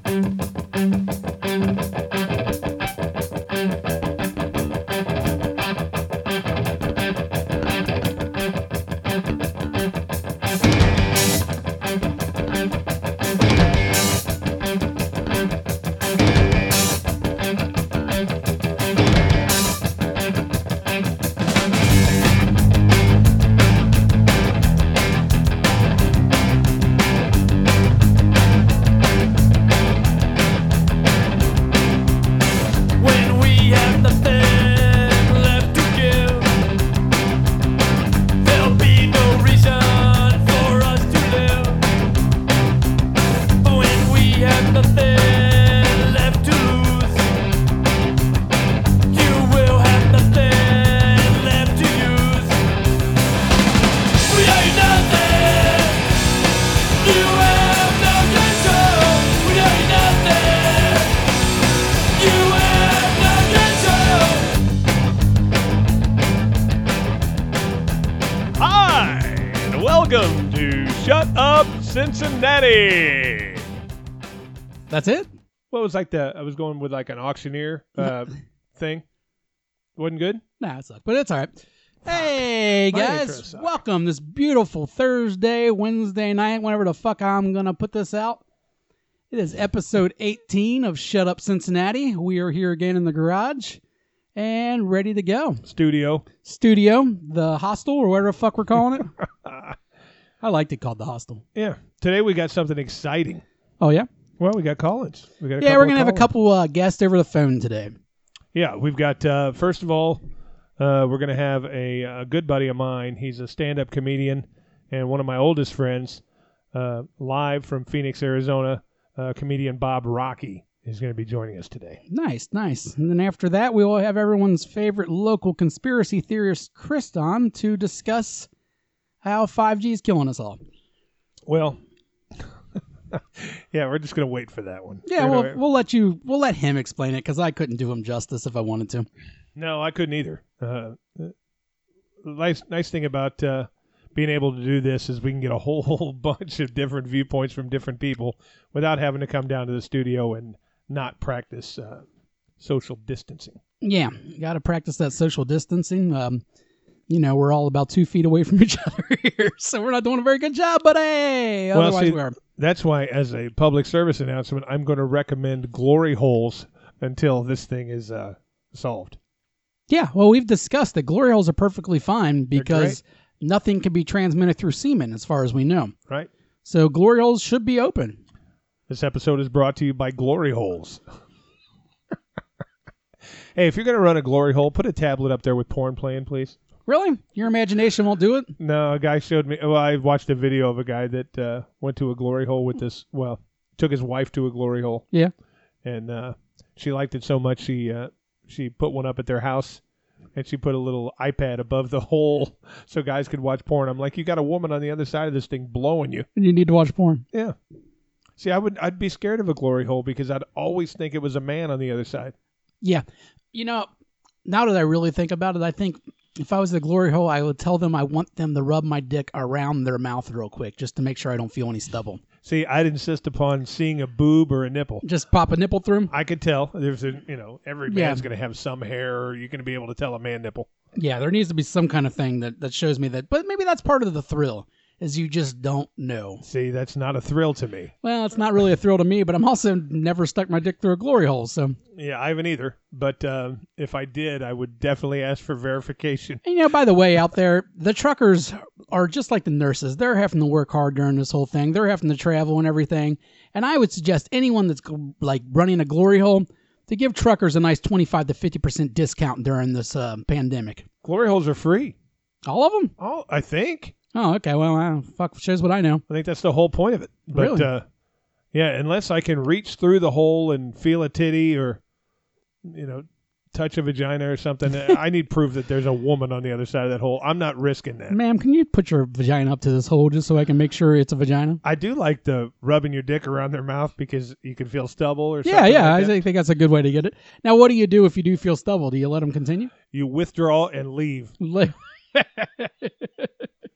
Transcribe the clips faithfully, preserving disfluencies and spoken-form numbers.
Welcome to Shut Up Cincinnati. That's it? Well, it was like the, I was going with like an auctioneer uh, thing. Wasn't good? Nah, it sucked, but it's all right. Hey, My intro guys. sucked. Welcome this beautiful Thursday, Wednesday night, whenever the fuck I'm going to put this out. It is episode eighteen of Shut Up Cincinnati. We are here again in the garage and ready to go. Studio. Studio, the hostel, or whatever the fuck we're calling it. I liked it called the hostel. Yeah. Today we got something exciting. Oh, yeah? Well, we got Collins. We got a Yeah, couple we're of going to have a call-ins. couple uh, guests over the phone today. Yeah, we've got, uh, first of all, uh, we're going to have a, a good buddy of mine. He's a stand-up comedian and one of my oldest friends, uh, live from Phoenix, Arizona, uh, comedian Bob Rocky is going to be joining us today. Nice, nice. And then after that, we will have everyone's favorite local conspiracy theorist, Chris, on to discuss how five G is killing us all. Well, yeah, we're just going to wait for that one. Yeah, We're we'll, gonna- we'll let you, we'll let him explain it because I couldn't do him justice if I wanted to. No, I couldn't either. Uh, the nice, nice thing about uh, being able to do this is we can get a whole, whole bunch of different viewpoints from different people without having to come down to the studio and not practice uh, social distancing. Yeah, got to practice that social distancing. Um, you know, we're all about two feet away from each other here, so we're not doing a very good job, but hey, Well, otherwise see, we are. That's why, as a public service announcement, I'm going to recommend glory holes until this thing is uh, solved. Yeah, well, we've discussed that glory holes are perfectly fine They're because nothing can be transmitted through semen as far as we know. Right? So glory holes should be open. This episode is brought to you by Glory Holes. Hey, if you're going to run a glory hole, put a tablet up there with porn playing, please. Really? Your imagination won't do it? No, a guy showed me. Well, I watched a video of a guy that uh, went to a glory hole with this. Well, took his wife to a glory hole, Yeah. and uh, she liked it so much she uh, she put one up at their house, and she put a little iPad above the hole so guys could watch porn. I'm like, you got a woman on the other side of this thing blowing you. And you need to watch porn. Yeah. See, I would I'd be scared of a glory hole because I'd always think it was a man on the other side. Yeah. You know, now that I really think about it, I think if I was at a glory hole, I would tell them I want them to rub my dick around their mouth real quick just to make sure I don't feel any stubble. See, I'd insist upon seeing a boob or a nipple. Just pop a nipple through 'em? I could tell. There's a, you know, every Yeah. man's going to have some hair, or you're going to be able to tell a man nipple. Yeah, there needs to be some kind of thing that, that shows me that. But maybe that's part of the thrill, is you just don't know. See, that's not a thrill to me. Well, it's not really a thrill to me, but I'm also never stuck my dick through a glory hole, so. Yeah, I haven't either. But uh, if I did, I would definitely ask for verification. And, you know, by the way, out there, the truckers are just like the nurses. They're having to work hard during this whole thing. They're having to travel and everything. And I would suggest anyone that's like running a glory hole to give truckers a nice twenty-five to fifty percent discount during this uh, pandemic. Glory holes are free. All of them? Oh, I think. Oh, okay. Well, uh, fuck, shows what I know. I think that's the whole point of it. But, Really? uh, yeah, unless I can reach through the hole and feel a titty or, you know, touch a vagina or something, I need proof that there's a woman on the other side of that hole. I'm not risking that. Ma'am, can you put your vagina up to this hole just so I can make sure it's a vagina? I do like the rubbing your dick around their mouth because you can feel stubble or something. Yeah, yeah. like I that. think that's a good way to get it. Now, what do you do if you do feel stubble? Do you let them continue? You withdraw and leave. Like-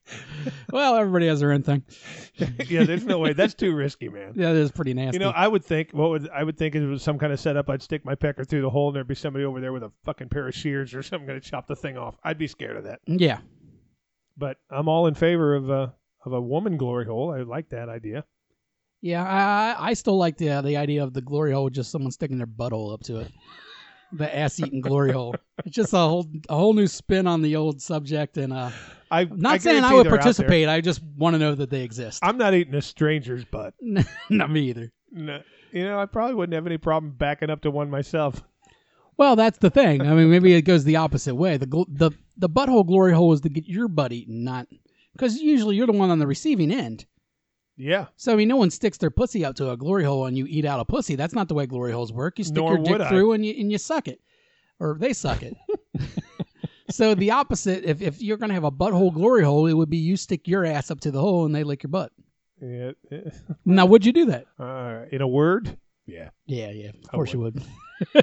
Well, everybody has their own thing. Yeah, there's no way. That's too risky, man. Yeah, that is pretty nasty. You know, I would think what would I would think if it was some kind of setup. I'd stick my pecker through the hole, and there'd be somebody over there with a fucking pair of shears or something going to chop the thing off. I'd be scared of that. yeah. But I'm all in favor of uh, of a woman glory hole. I like that idea. Yeah, I I still like the uh, the idea of the glory hole, just someone sticking their butthole up to it. The ass-eating glory hole. It's just a whole a whole new spin on the old subject, and uh, I, I'm not I saying I guarantee would they're out there. participate. I just want to know that they exist. I'm not eating a stranger's butt. Not me either. No, you know, I probably wouldn't have any problem backing up to one myself. Well, that's the thing. I mean, maybe it goes the opposite way. The gl- the the butthole glory hole is to get your butt eaten, not because usually you're the one on the receiving end. Yeah. So I mean, no one sticks their pussy out to a glory hole and you eat out a pussy. That's not the way glory holes work. You stick Nor your dick would I. through and you and you suck it, or they suck it. So the opposite. If if you're gonna have a butthole glory hole, it would be you stick your ass up to the hole and they lick your butt. Yeah. Now, would you do that? Uh, in a word, yeah. Yeah, yeah. Of I course you would.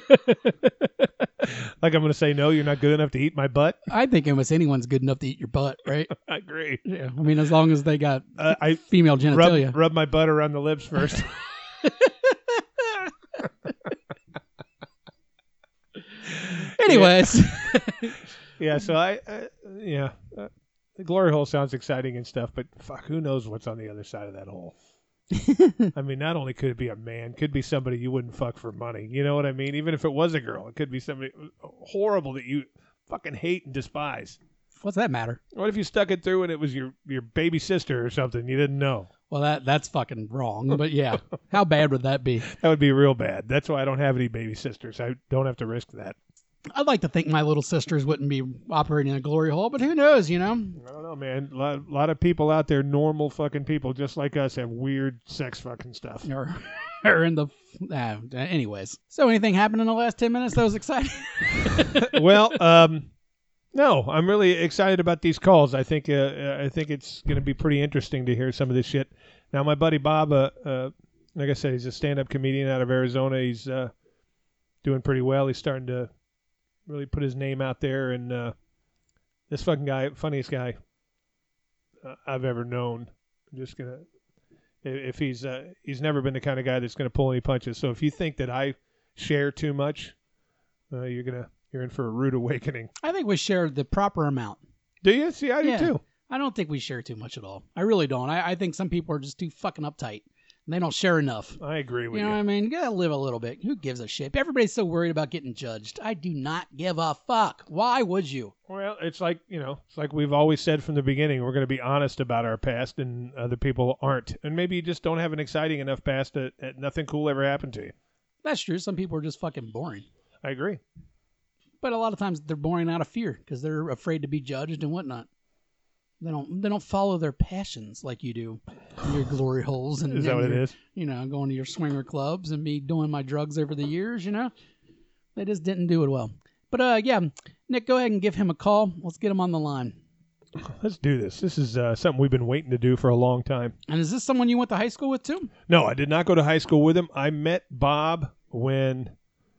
Like I'm going to say no. You're not good enough to eat my butt. I think almost anyone's good enough to eat your butt, right? I agree. Yeah. I mean, as long as they got Uh, I female genitalia. rub, rub my butt around the lips first. Anyways, Yeah. So I, uh, yeah, uh, the glory hole sounds exciting and stuff, but fuck, who knows what's on the other side of that hole? I mean, not only could it be a man, could be somebody you wouldn't fuck for money. You know what I mean? Even if it was a girl, it could be somebody horrible that you fucking hate and despise. what's that matter? What if you stuck it through and it was your, your baby sister or something you didn't know? Well, that that's fucking wrong. But yeah, how bad would that be? That would be real bad. That's why I don't have any baby sisters. I don't have to risk that. I'd like to think my little sisters wouldn't be operating a glory hole, but who knows, you know? I don't know, man. A lot, lot of people out there, normal fucking people just like us, have weird sex fucking stuff. Or, or in the. Uh, anyways. So anything happened in the last ten minutes that was exciting? Well, um, no, I'm really excited about these calls. I think uh, I think it's going to be pretty interesting to hear some of this shit. Now, my buddy Bob, uh, uh, like I said, he's a stand-up comedian out of Arizona. He's uh, doing pretty well. He's starting to really put his name out there, and uh, this fucking guy, funniest guy uh, I've ever known. I'm just gonna, if he's uh, he's never been the kind of guy that's gonna pull any punches. So if you think that I share too much, uh, you're gonna you're in for a rude awakening. I think we shared the proper amount. Do you? See, I Yeah. do too. I don't think we share too much at all. I really don't. I, I think some people are just too fucking uptight. And they don't share enough. I agree with You you. know what I mean? You gotta live a little bit. Who gives a shit? Everybody's so worried about getting judged. I do not give a fuck. Why would you? Well, it's like, you know, it's like we've always said from the beginning, we're going to be honest about our past, and other people aren't. And maybe you just don't have an exciting enough past that, that nothing cool ever happened to you. That's true. Some people are just fucking boring. I agree. But a lot of times they're boring out of fear because they're afraid to be judged and whatnot. They don't. They don't follow their passions like you do. Your glory holes and Is that and what it your- is? You know, going to your swinger clubs and me doing my drugs over the years. You know, they just didn't do it well. But uh, yeah, Nick, go ahead and give him a call. Let's get him on the line. Let's do this. This is uh, something we've been waiting to do for a long time. And is this someone you went to high school with too? No, I did not go to high school with him. I met Bob when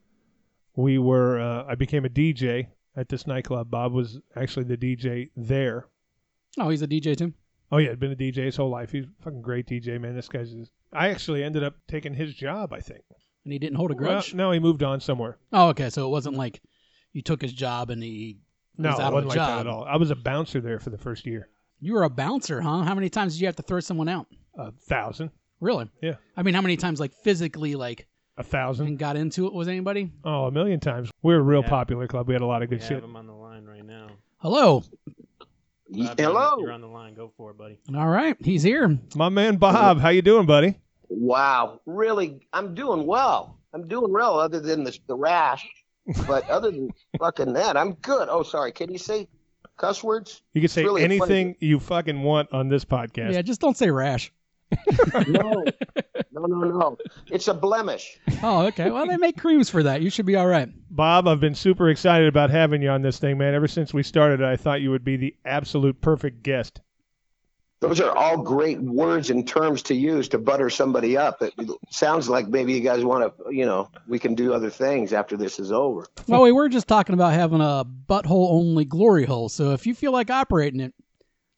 we were, uh, I became a D J at this nightclub. Bob was actually the D J there. Oh, he's a D J too. Oh, yeah, had been a D J his whole life. He's a fucking great D J, man. This guy's just, I actually ended up taking his job, I think. And he didn't hold a Well, grudge. no, he moved on somewhere. Oh, okay. So it wasn't like you took his job and he No, was it out wasn't of a like job. that at all. I was a bouncer there for the first year. You were a bouncer, huh? How many times did you have to throw someone out? A thousand. Really? Yeah. I mean, how many times, like physically, like A thousand. and got into it? Was anybody? Oh, a million times. We were a real Yeah. popular club. We had a lot of We good have shit. him on the line right now. Hello. Bob, Hello. You're on the line. Go for it, buddy. All right, he's here. My man Bob, how you doing, buddy? Wow. Really, I'm doing well. I'm doing well other than the, the rash. But other than fucking that, I'm good. Oh, sorry. Can you say cuss words? You can say really anything you fucking want on this podcast. Yeah, just don't say rash. No. No, no, no. It's a blemish. Oh, okay. Well, they make creams for that. You should be all right. Bob, I've been super excited about having you on this thing, man. Ever since we started, I thought you would be the absolute perfect guest. Those are all great words and terms to use to butter somebody up. It sounds like maybe you guys want to, you know, we can do other things after this is over. Well, we were just talking about having a butthole only glory hole. So if you feel like operating it,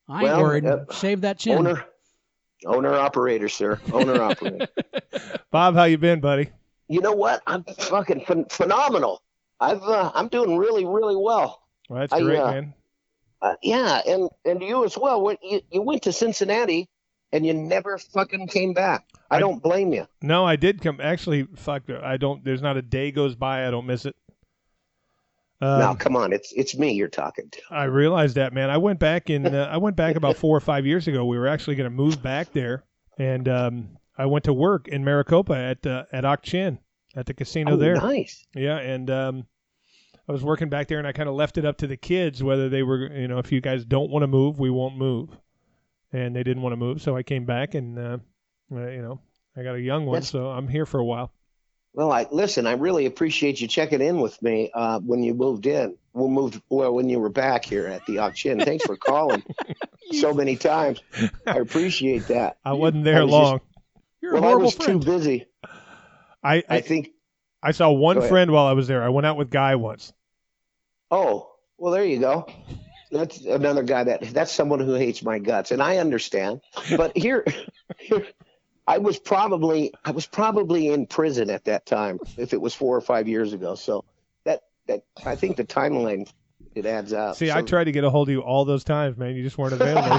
I ain't Well, worried. uh, Shave that chin. Owner, owner operator, sir. Owner operator. Bob, how you been, buddy? You know what? I'm fucking phen- phenomenal. I've uh, I'm doing really really well. Well, that's I, great, uh, man. Uh, yeah, and and you as well. When you, you went to Cincinnati and you never fucking came back. I, I- don't blame you. No, I did come. Actually, fuck, I don't. There's not a day goes by I don't miss it. Um, now, come on, it's it's me you're talking to. I realized that, man. I went back in. Uh, I went back about four or five years ago. We were actually going to move back there, and um, I went to work in Maricopa at uh, at Ak-Chin at the casino Oh, there. nice. Yeah, and um, I was working back there, and I kind of left it up to the kids whether they were, you know, if you guys don't want to move, we won't move, and they didn't want to move, so I came back, and uh, uh, you know, I got a young one, That's- so I'm here for a while. Well, I listen. I really appreciate you checking in with me uh, when you moved in. We moved well when you were back here at the Auction. Thanks for calling so many times. I appreciate that. I wasn't there I was long. You're Well, a I horrible was friend. too busy. I, I I think. I saw one Go ahead. friend while I was there. I went out with Guy once. Oh, well, there you go. That's another guy that that's someone who hates my guts, and I understand. But here, here, I was probably I was probably in prison at that time, if it was four or five years ago. So that that I think the timeline it adds up. See, So- I tried to get a hold of you all those times, man. You just weren't available.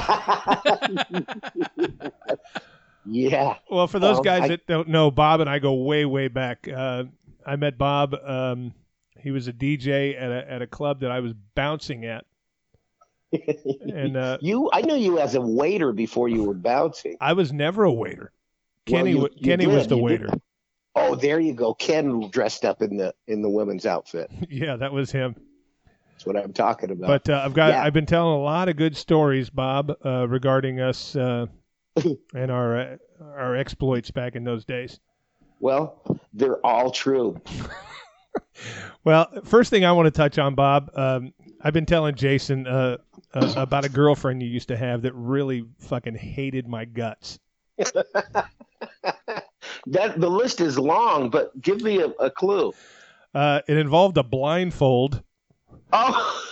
Yeah. Well, for those Well, guys I- that don't know, Bob and I go way, way back. Uh, I met Bob. Um, he was a D J at a at a club that I was bouncing at, and uh, You, I knew you as a waiter before you were bouncing. I was never a waiter. Well, Kenny, you- wa- you Kenny was did, the you waiter. did. Oh, there you go. Ken dressed up in the in the women's outfit. Yeah, that was him. That's what I'm talking about. But uh, I've got Yeah. I've been telling a lot of good stories, Bob, uh, regarding us uh, and our uh, our exploits back in those days. Well, they're all true. Well, first thing I want to touch on, Bob, um, I've been telling Jason uh, uh, about a girlfriend you used to have that really fucking hated my guts. That the list is long, but give me a, a clue. Uh, it involved a blindfold. Oh,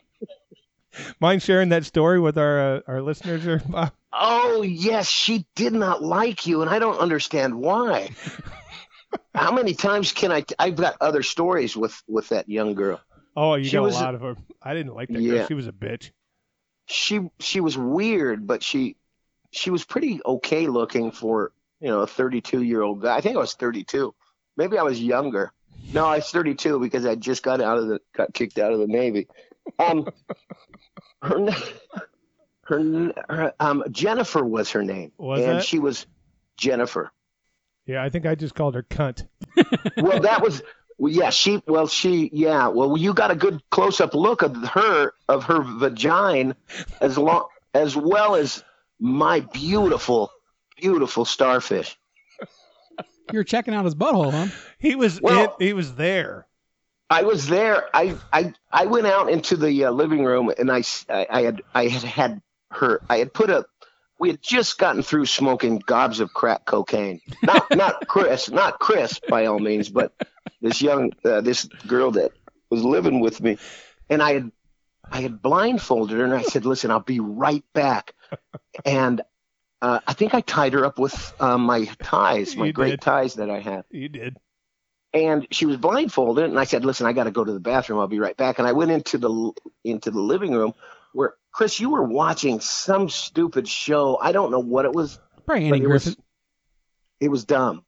Mind sharing that story with our uh, our listeners, or Bob? oh yes, she did not like you, and I don't understand why. How many times can I? I've got other stories with with that young girl. Oh, you She got was a a- lot of them. I didn't like that girl. Yeah. She was a bitch. She she was weird, but she she was pretty okay looking for, you know, a thirty-two year old guy. I think I was thirty-two. Maybe I was younger. No, I was thirty-two because I just got out of the got kicked out of the Navy. Um, her na- her, her um Jennifer was her name, Was and that? she was Jennifer. Yeah, I think I just called her cunt. Well, that was well, yeah. She well she yeah. Well, you got a good close up look of her of her vagina, as long as well as my beautiful beautiful starfish. You're checking out his butthole, huh? He was Well- it, he was there. I was there. I I, I went out into the uh, living room and I, s- I- I had I had had her. I had put a. We had just gotten through smoking gobs of crack cocaine. Not not Chris, not Chris by all means, but this young uh, this girl that was living with me, and I had I had blindfolded her and I said, "Listen, I'll be right back." And uh, I think I tied her up with uh, my ties, my You great did. ties that I had. You did. And she was blindfolded, and I said, "Listen, I got to go to the bathroom. I'll be right back." And I went into the into the living room where Chris, you were watching some stupid show. I don't know what it was. Probably but Andy it was Griffith. it was dumb.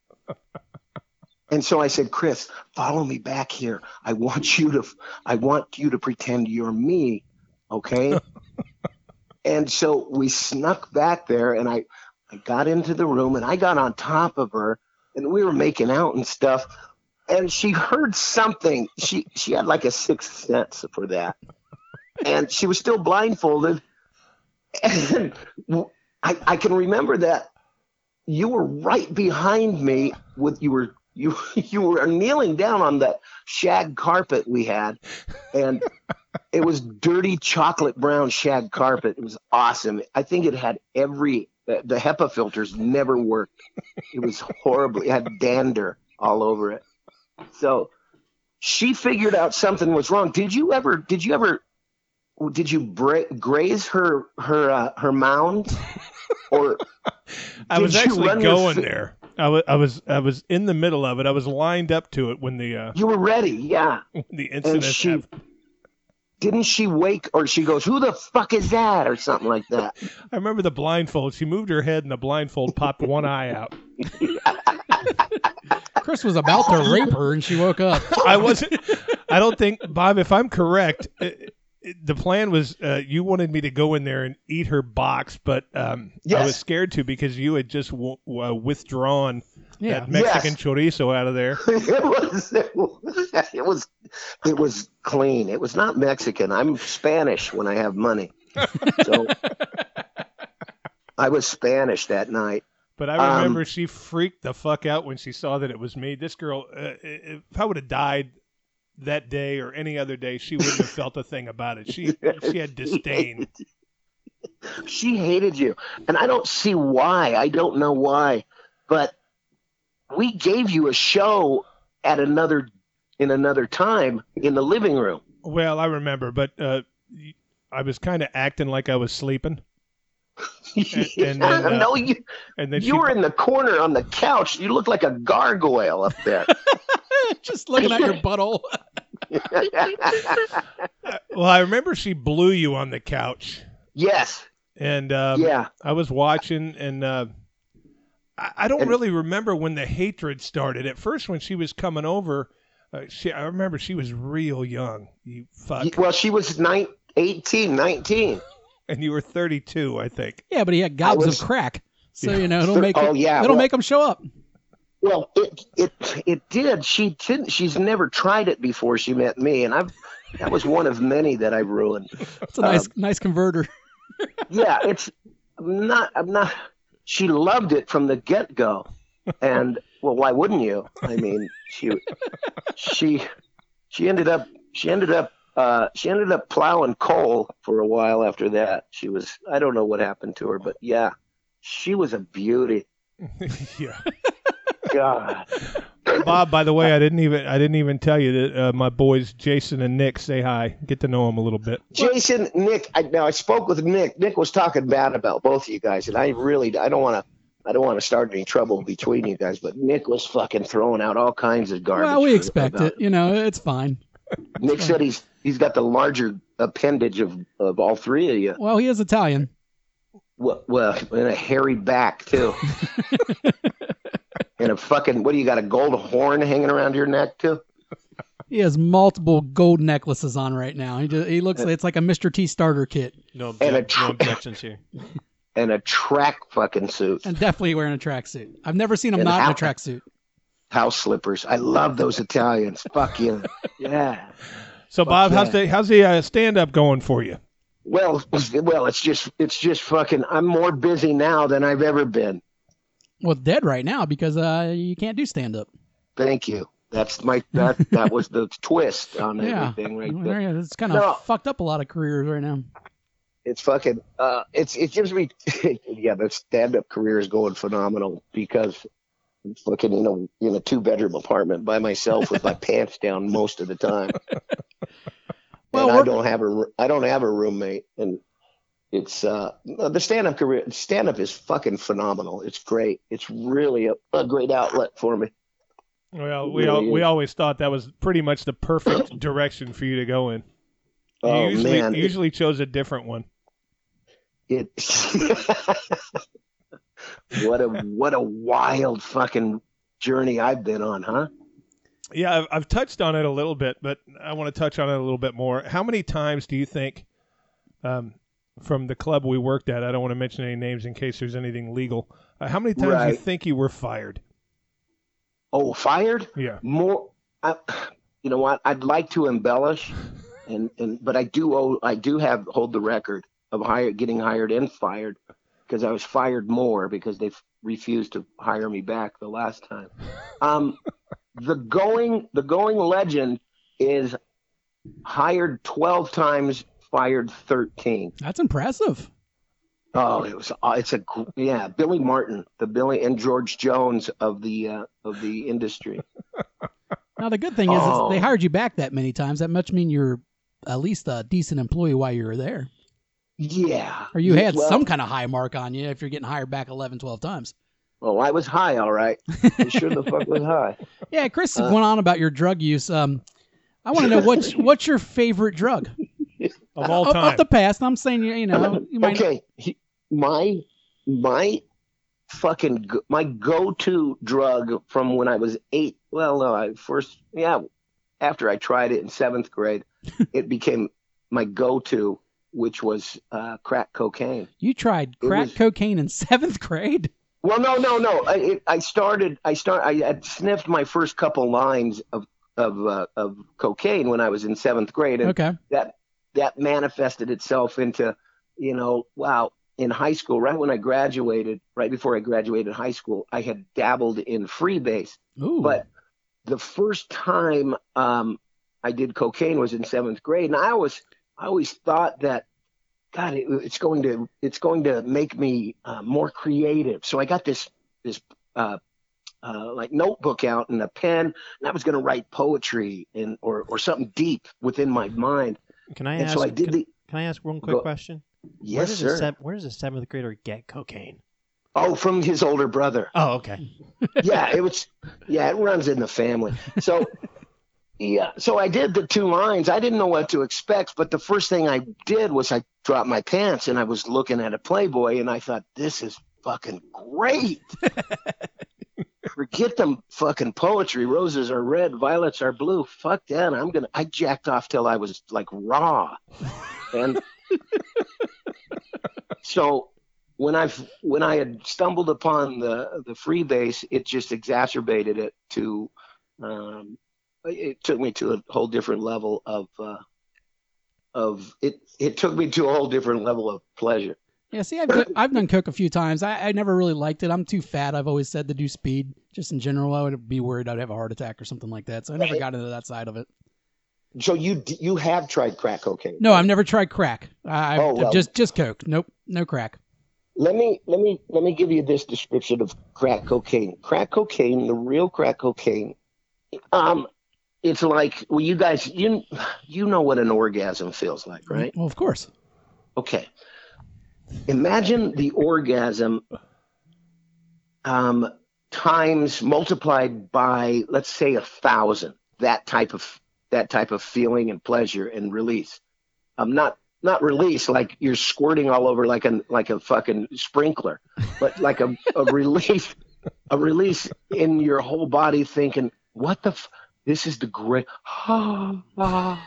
And so I said, "Chris, follow me back here. I want you to I want you to pretend you're me, okay?" And so we snuck back there, and I I got into the room, and I got on top of her, and we were making out and stuff. And she heard something. She she had like a sixth sense for that, and she was still blindfolded. And I I can remember that you were right behind me with you were you you were kneeling down on that shag carpet we had, and it was dirty chocolate brown shag carpet. It was awesome. I think it had every the, the HEPA filters never worked. It was horrible. It had dander all over it. So she figured out something was wrong. Did you ever did you ever did you break, graze her her uh, her mound, or I did was you actually run your going fi- there. I was, I was, I was in the middle of it. I was lined up to it when the uh, You were ready, yeah. when the And incident she happened. didn't she wake, or she goes, "Who the fuck is that?" or something like that. I remember the blindfold. She moved her head, and the blindfold popped one eye out. Chris was about to rape her, and she woke up. I wasn't. I don't think, Bob. If I'm correct, it, it, the plan was uh, you wanted me to go in there and eat her box, but um, I Yes. was scared to because you had just w- w- withdrawn Yeah. that Mexican Yes. chorizo out of there. it was it was it was it was clean. It was not Mexican. I'm Spanish when I have money, so I was Spanish that night. But I remember Um, she freaked the fuck out when she saw that it was me. This girl, uh, if I would have died that day or any other day, she wouldn't have felt a thing about it. She she had disdain. She hated you, and I don't see why. I don't know why, but we gave you a show at another in another time in the living room. Well, I remember, but uh, I was kind of acting like I was sleeping, and then, uh, no, you and then you she, were in the corner on the couch. You looked like a gargoyle up there. Just looking at your butthole. well, I remember she blew you on the couch, Yes. and um, Yeah. I was watching, and uh, I, I don't And- really remember when the hatred started. At first, when she was coming over, uh, she I remember she was real young. You fuck, Well, she was nine, eighteen, nineteen. and you were thirty-two, I think. Yeah, but he had gobs was- of crack, so Yeah. you know it'll make Oh, it, yeah, it'll well- make him show up. Well, it it it did. She didn't. She's never tried it before she met me, and I've that was one of many that I ruined. It's a nice Um, nice converter. Yeah, it's I'm not. I'm not. She loved it from the get go, and well, why wouldn't you? I mean, she she she ended up she ended up uh, she ended up plowing coal for a while after that. She was I don't know what happened to her, but yeah, she was a beauty. yeah. God. Bob, by the way, I didn't even I didn't even tell you that uh, my boys Jason and Nick say hi. Get to know them a little bit. Jason, Nick. I, now I spoke with Nick. Nick was talking bad about both of you guys, and I really, I don't want to, I don't want to start any trouble between you guys. But Nick was fucking throwing out all kinds of garbage. Well, we for- expect about- it. You know, it's fine. Nick said he's he's got the larger appendage of of all three of you. Well, he is Italian. Well, well and a hairy back too, and a fucking what do you got? A gold horn hanging around your neck too? He has multiple gold necklaces on right now. He just, he looks it's like a Mister T starter kit, No, And a object, tr- no objections here. And a track fucking suit, and definitely wearing a tracksuit. I've never seen him And not in how- a tracksuit. house slippers. I love those Italians. Fuck you. Yeah. So, Bob, how's yeah. the how's the uh, stand up going for you? Well, well, it's just, it's just fucking. I'm more busy now than I've ever been. Well, dead right now because uh, you can't do stand up. Thank you. That's my that that was the twist on Yeah, everything right there. There- it's kind of No. fucked up a lot of careers right now. It's fucking. Uh, it's it gives me. Yeah, the stand up career is going phenomenal because I'm fucking in a in a two bedroom apartment by myself with my pants down most of the time. Well, and I we're- don't have a I don't have a roommate, and it's uh the stand up career. Stand up is fucking phenomenal. It's great. It's really a, a great outlet for me. Well, we Really al- we is. always thought that was pretty much the perfect direction for you to go in. You Oh usually man, it- usually chose a different one. It what a what a wild fucking journey I've been on, huh? Yeah, I've, I've touched on it a little bit, but I want to touch on it a little bit more. How many times do you think, um, from the club we worked at, I don't want to mention any names in case there's anything legal, uh, how many times do you Right. think you were fired? Oh, fired? Yeah. More. I, you know what? I'd like to embellish, and and but I do owe, I do have hold the record of hire, getting hired and fired because I was fired more because they f- refused to hire me back the last time. Um, the going the going legend is hired twelve times, fired thirteen. That's impressive. Oh, it was. Uh, it's a gr- yeah. Billy Martin, the Billy and George Jones of the uh, of the industry. Now the good thing is, Oh. is they hired you back that many times. That must mean you're at least a decent employee while you were there. Yeah. Or you had Well, some kind of high mark on you if you're getting hired back eleven, twelve times. Oh, I was high, all right. I sure the fuck was high. Yeah, Chris Uh, went on about your drug use. Um, I want to know what's what's your favorite drug Of all of, time. of the past. I'm saying you, you know, you might. Okay, he, my my fucking go, my go-to drug from when I was eight. Well, no, I first yeah, after I tried it in seventh grade, it became my go-to, which was uh, crack cocaine. You tried It crack was- cocaine in seventh grade. Well, no, no, no. I, it, I started. I start. I had sniffed my first couple lines of of uh, of cocaine when I was in seventh grade, and Okay. that that manifested itself into, you know, wow. In high school, right when I graduated, right before I graduated high school, I had dabbled in freebase. Ooh. But the first time um, I did cocaine was in seventh grade, and I always, I always thought that, God, it, it's going to, it's going to make me uh, more creative. So I got this, this uh, uh, like notebook out and a pen, and I was going to write poetry and or or something deep within my mind. Can I And ask? so I did can, the, can I ask one quick Go- question? where yes, does sir. A sev- where does a seventh grader get cocaine? Oh, from his older brother. Oh, okay. Yeah, it was. Yeah, it runs in the family. So, yeah, so I did the two lines. I didn't know what to expect, but the first thing I did was I dropped my pants and I was looking at a Playboy, and I thought, this is fucking great. Forget them fucking poetry. Roses are red, violets are blue. Fuck that. I'm gonna. I jacked off till I was like raw, and so when I when I had stumbled upon the the freebase, it just exacerbated it to. Um, it took me to a whole different level of uh, of it. It took me to a whole different level of pleasure. Yeah, see, I've, do- I've done coke a few times. I, I never really liked it. I'm too fat. I've always said to do speed. Just in general, I would be worried I'd have a heart attack or something like that. So I never Right. got into that side of it. So you you have tried crack cocaine? No, I've never tried crack. I, I've Oh, well. just just coke. Nope, no crack. Let me let me let me give you this description of crack cocaine. Crack cocaine, the real crack cocaine. Um, it's like, well, you guys, you you know what an orgasm feels like, right? Well, of course. Okay. Imagine the orgasm um, times multiplied by, let's say, a thousand. That type of that type of feeling and pleasure and release. Um, not not release like you're squirting all over like a like a fucking sprinkler, but like a, a release, a release in your whole body, thinking, what the. F- This is the great, ah, ah,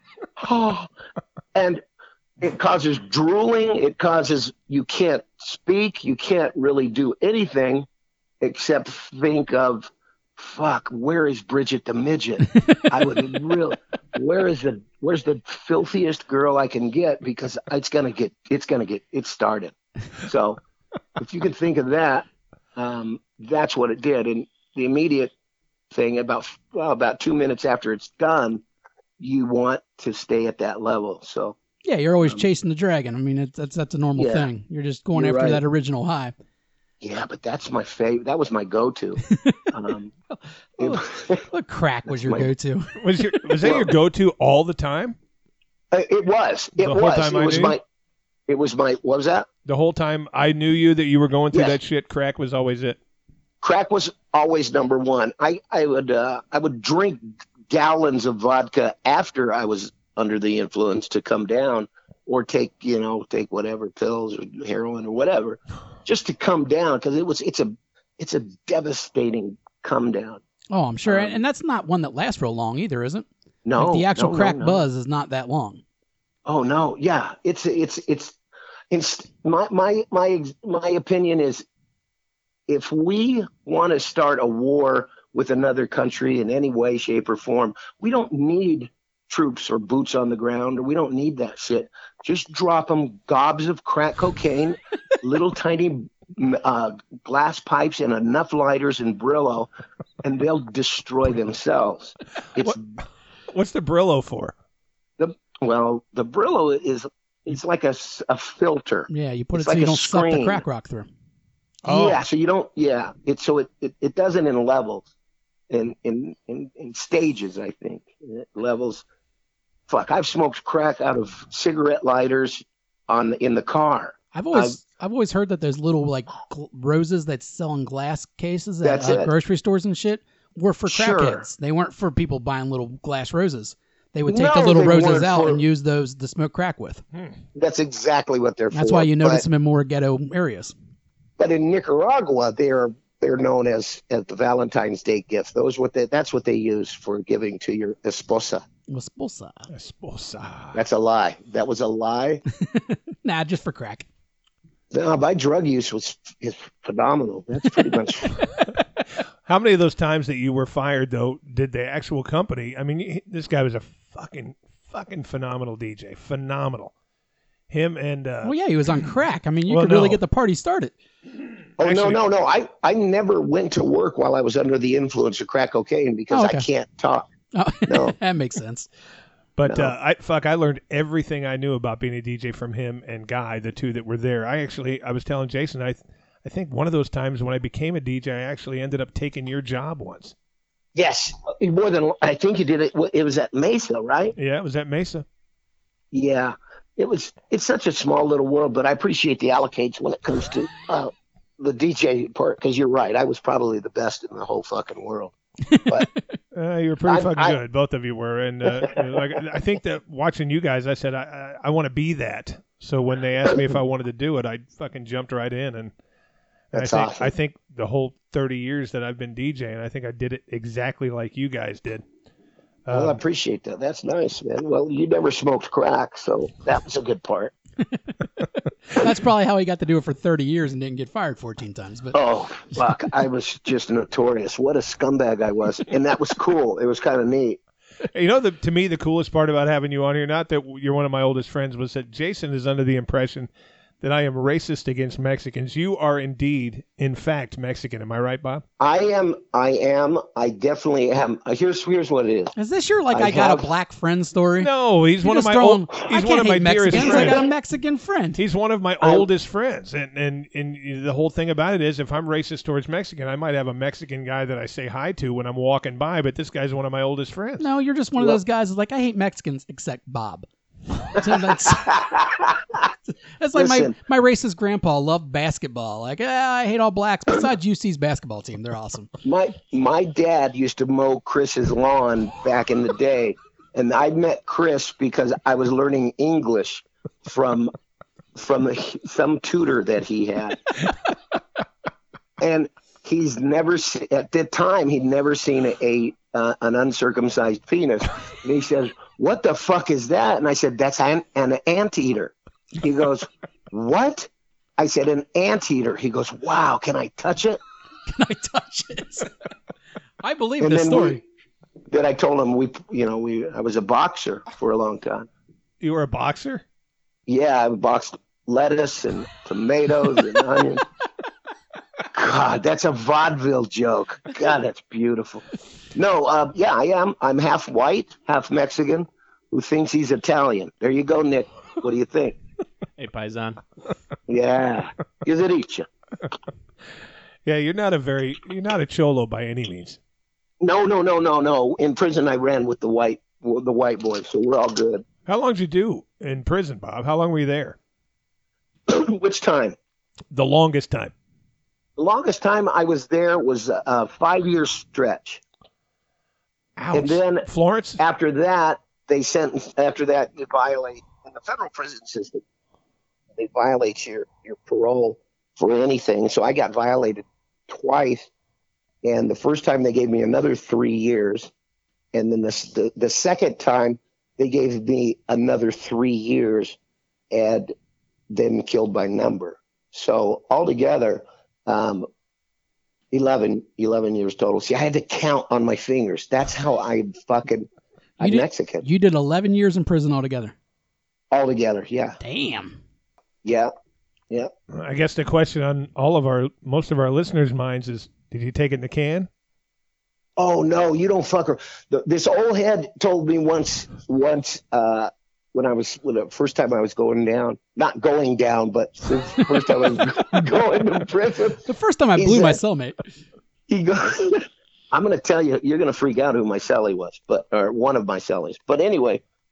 ah. And it causes drooling. It causes, you can't speak. You can't really do anything except think of, fuck, where is Bridget the midget? I would really, where is the, where's the filthiest girl I can get? Because it's going to get, it's going to get, it started. So if you could think of that, um, that's what it did. And the immediate thing about well, about two minutes after it's done, you want to stay at that level. So Yeah, you're always Um, chasing the dragon. I mean, it's, that's that's a normal Yeah. thing. You're just going You're after right. that original high. yeah, but that's my favorite. That was my go-to. Um, it, What crack was That's your my- go-to? Was your was that your go to all the time? it was. It The whole was. time It I was knew? my. It was my. What was that? The whole time I knew you that you were going through Yes. that shit, crack was always it. Crack was always number one. I I would uh, I would drink gallons of vodka after I was under the influence to come down, or take you know take whatever pills or heroin or whatever, just to come down, because it was it's a it's a devastating come down. Oh, I'm sure. Um, and, and that's not one that lasts real long either, is it? No, Like the actual no, no, crack no. buzz is not that long. Oh no, yeah, it's it's it's, it's my my my my opinion is, if we want to start a war with another country in any way, shape, or form, we don't need troops or boots on the ground, or we don't need that shit. Just drop them gobs of crack cocaine, little tiny uh, glass pipes, and enough lighters and Brillo, and they'll destroy themselves. It's What's the Brillo for? the well, the Brillo is it's like a, s- a filter. Yeah, you put It's it so like you a don't suck the screen. crack rock through. Oh. Yeah, so you don't. Yeah, it so it, it, it does it in levels, in in in, in stages. I think. It levels fuck, I've smoked crack out of cigarette lighters on in the car. I've always I've always heard that there's little like gl- roses that sell in glass cases at That's uh, it. grocery stores and shit were for Sure. crackheads. They weren't for people buying little glass roses. They would take No, the little they roses weren't out for- and use those to smoke crack with. That's exactly what they're That's for. why you notice but, them in more ghetto areas. but in Nicaragua, they're they're known as as the Valentine's Day gift. Those what they, that's what they use for giving to your esposa. Esposa. Esposa. That's a lie. That was a lie. Nah, just for crack. No, my drug use was is phenomenal. That's pretty much. How many of those times that you were fired, though, did the actual company? I mean, he- this guy was a fucking, fucking phenomenal D J. Phenomenal. Him and. Uh, Well, yeah, he was on crack. I mean, you Well, could really no. get the party started. Oh no, Actually- no, no! I I never went to work while I was under the influence of crack cocaine because Oh, okay. I can't talk. Oh, No. that makes sense. But No. uh, I fuck, I learned everything I knew about being a D J from him and Guy, the two that were there. I actually, I was telling Jason, I, I think one of those times when I became a D J, I actually ended up taking your job once. Yes, more than I think you did it. It was at Mesa, right? Yeah, it was at Mesa. Yeah, it was. It's such a small little world, but I appreciate the allocates when it comes to uh, the D J part. Because you're right, I was probably the best in the whole fucking world. But Uh, you were pretty I- fucking I- good, both of you were, and uh, like I think that watching you guys, I said I I, I want to be that. So when they asked me if I wanted to do it, I fucking jumped right in, and, and That's I think awesome. I think the whole thirty years that I've been DJing, I think I did it exactly like you guys did. well, I Um, appreciate that. That's nice, man. Well, you never smoked crack, so that was a good part. That's probably how he got to do it for thirty years and didn't get fired fourteen times. But Oh fuck, I was just notorious. What a scumbag I was, and that was cool. It was kind of neat. You know, the, to me, the coolest part about having you on here, not that you're one of my oldest friends, was that Jason is under the impression that I am racist against Mexicans. You are indeed, in fact, Mexican. Am I right, Bob? I am. I am. I definitely am. Uh, Here's here's what it is. is this your like I, I got have- a black friend story? No, he's You're one of just my throwing, old, I he's can't one of my hate dearest Mexicans. I got a friends. Mexican friend. He's one of my I'm- oldest friends, and, and and the whole thing about it is, if I'm racist towards Mexican, I might have a Mexican guy that I say hi to when I'm walking by, but this guy's one of my oldest friends. No, you're just one of Well- those guys that's like, I hate Mexicans except Bob. So that's that's like Listen. my, my racist grandpa loved basketball. Like, ah, I hate all blacks besides U C's basketball team. They're awesome. My my dad used to mow Chris's lawn back in the day, and I met Chris because I was learning English from from some tutor that he had, and he's never se- at that time he'd never seen a, a uh, an uncircumcised penis, and he says, "What the fuck is that?" And I said, "That's an an anteater." He goes, "What?" I said, "An anteater." He goes, "Wow, can I touch it?" Can I touch it? I believe And this then story. we, then I told him we, you know, we I was a boxer for a long time. You were a boxer? Yeah, I boxed lettuce and tomatoes and onions. God, that's a vaudeville joke. God, that's beautiful. No, uh, yeah, I am. I'm half white, half Mexican, who thinks he's Italian. There you go, Nick. What do you think? Hey, Paisan. Yeah, is it each? Yeah, you're not a very, you're not a cholo by any means. No, no, no, no, no. In prison, I ran with the white, the white boys, so we're all good. How long did you do in prison, Bob? How long were you there? Which time? The longest time. The longest time I was there was a, a five-year stretch. Ouch. And then Florence? after that, they sentenced. After that, you violate in the federal prison system. They violate your your parole for anything. So I got violated twice, and the first time they gave me another three years, and then the the, the second time they gave me another three years, and then killed by number. So altogether, um, eleven, eleven years total. See, I had to count on my fingers. That's how I fucking. I'm did- Mexican. You did eleven years in prison altogether. Altogether, yeah, Damn. yeah, yeah. I guess the question on all of our, most of our listeners' minds is, did you take it in the can? Oh no, you don't fuck her. The, this old head told me once, once uh, when I was when the first time I was going down, not going down, but the first time I was going to prison. The first time I He blew my said- cellmate. He goes, I'm going to tell you, you're going to freak out who my cellie was, but or one of my cellies. But anyway,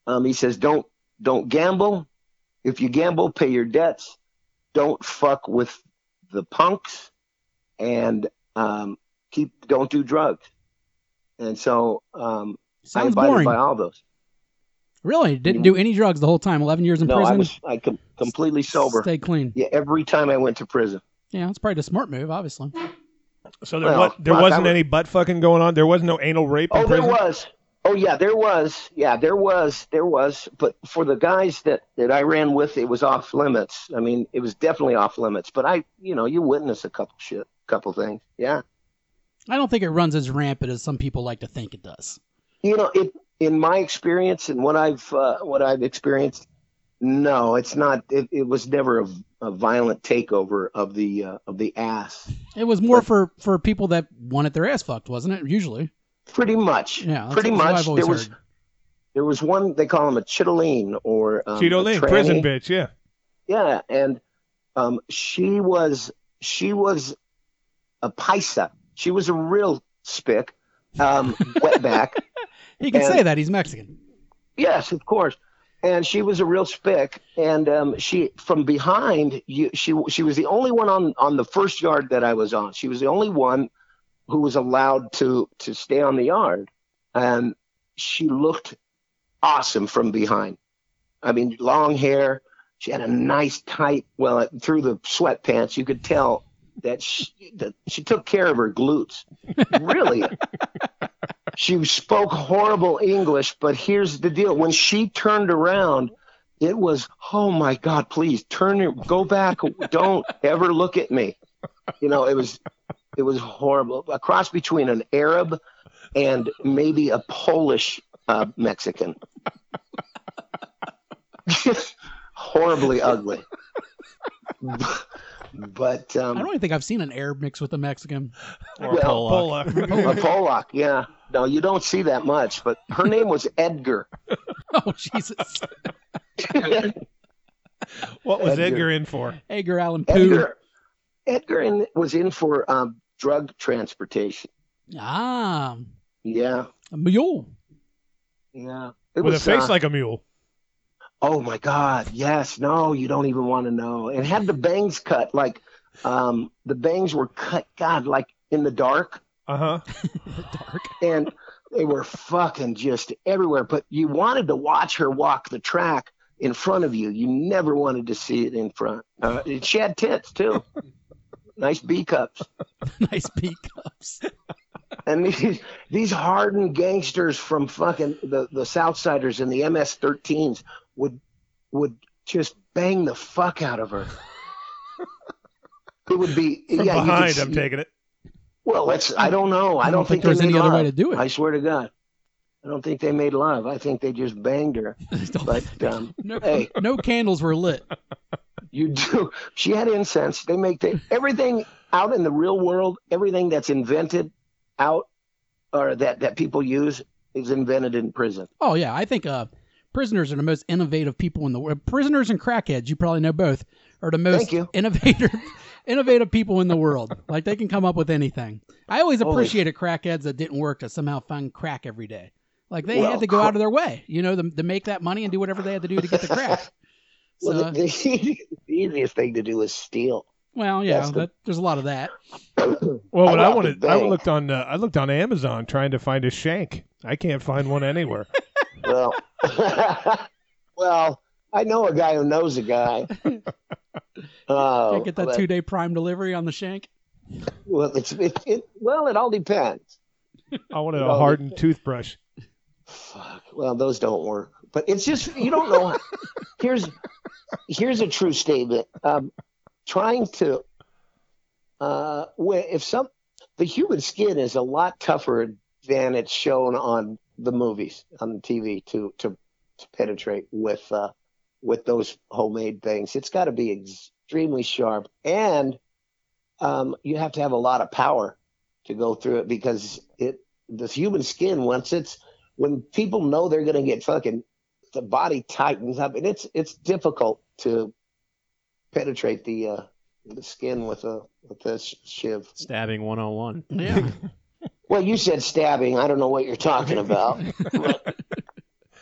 Um, he says, don't don't gamble. If you gamble, pay your debts. Don't fuck with the punks, and um, keep don't do drugs. And so um, I Sounds abided boring. by all those. Really? Didn't do any drugs the whole time? eleven years in No, prison? I was I com- completely sober. Stay clean. Yeah, every time I went to prison. Yeah, that's probably the smart move, obviously. So there, Well, was, there fuck, wasn't I was- any butt fucking going on. There was no anal rape in Oh, there prison. was. Oh, yeah, there was. Yeah, there was. There was. But for the guys that, that I ran with, it was off limits. I mean, it was definitely off limits. But I, you know, you witness a couple shit, couple things. Yeah. I don't think it runs as rampant as some people like to think it does. You know, it in my experience and what I've uh, what I've experienced, no, it's not. It, it was never a, a violent takeover of the uh, of the ass. It was more But- for, for people that wanted their ass fucked, wasn't it? Usually. Pretty much. Yeah, that's- Pretty that's what much. I've always There was heard. there was one they call him a chitterline or um, Cheeto a Lane, tranny. prison bitch. Yeah. Yeah, and um, she was she was a paisa. She was a real spick, um, wetback. He can and- say that. He's Mexican. Yes, of course. And she was a real spick. And um, she from behind, you, she she was the only one on on the first yard that I was on. She was the only one who was allowed to to stay on the yard, and she looked awesome from behind. I mean, long hair. She had a nice tight. Well, through the sweatpants, you could tell that she, that she took care of her glutes. Really. She spoke horrible English, but here's the deal. When she turned around, it was, oh my God, please turn your, go back. Don't ever look at me. You know, it was, it was horrible. A cross between an Arab and maybe a Polish uh, Mexican. Horribly ugly. But um, I don't even think I've seen an Arab mix with a Mexican. Or Well, Polak. Polak. a Polak, yeah. No, you don't see that much. But her name was Edgar. Oh, Jesus. What was Edgar. Edgar in for? Edgar Allan Poe. Edgar, Edgar in, was in for um, drug transportation. Ah, Yeah, a mule. yeah. It With a was, face uh, like a mule. oh my God, yes. No, you don't even want to know. And had the bangs cut like um, the bangs were cut. God, like in the dark, Uh huh. Dark. and they were fucking just everywhere. But you wanted to watch her walk the track in front of you. You never wanted to see it in front. Uh, and she had tits too. Nice B cups. Nice B cups. And these these hardened gangsters from fucking the, the Southsiders and the M S thirteens would would just bang the fuck out of her. It would be From yeah. you could behind, see- I'm taking it. Well, that's I don't know. I, I don't think they there's made any other love. way to do it. I swear to God, I don't think they made love. I think they just banged her. Don't- But um, no, hey, no candles were lit. you do. She had incense. They make the, everything out in the real world. Everything that's invented out or that that people use is invented in prison. Oh yeah, I think uh, prisoners are the most innovative people in the world. Prisoners and crackheads, you probably know both, are the most Thank you. innovative, innovative people in the world. Like they can come up with anything. I always Holy- appreciated crackheads that didn't work to somehow find crack every day. Like they Well, had to go cra- out of their way, you know, to, to make that money and do whatever they had to do to get the crack. So, Well, the, the, the easiest thing to do is steal. well, yeah, that's the- that, there's a lot of that. Well, what I, robbed a wanted, I bank. looked on, uh, I looked on Amazon trying to find a shank. I can't find one anywhere. Well, well, I know a guy who knows a guy. Oh, Can't get that but- two day prime delivery on the shank. Well, it's it, it. Well, it all depends. I wanted a Well, hardened toothbrush. Fuck. Well, those don't work. But it's just you don't know. here's here's a true statement. Um, trying to uh, where if some the human skin is a lot tougher than it's shown on the movies on the T V to to, to penetrate with uh, with those homemade things. It's got to be extremely sharp, and um, you have to have a lot of power to go through it because it the human skin once it's when people know they're going to get fucking the body tightens up and it's it's difficult to penetrate the uh, the skin with a with a sh- shiv. Stabbing one oh one. Yeah. Well, you said stabbing. I don't know what you're talking about.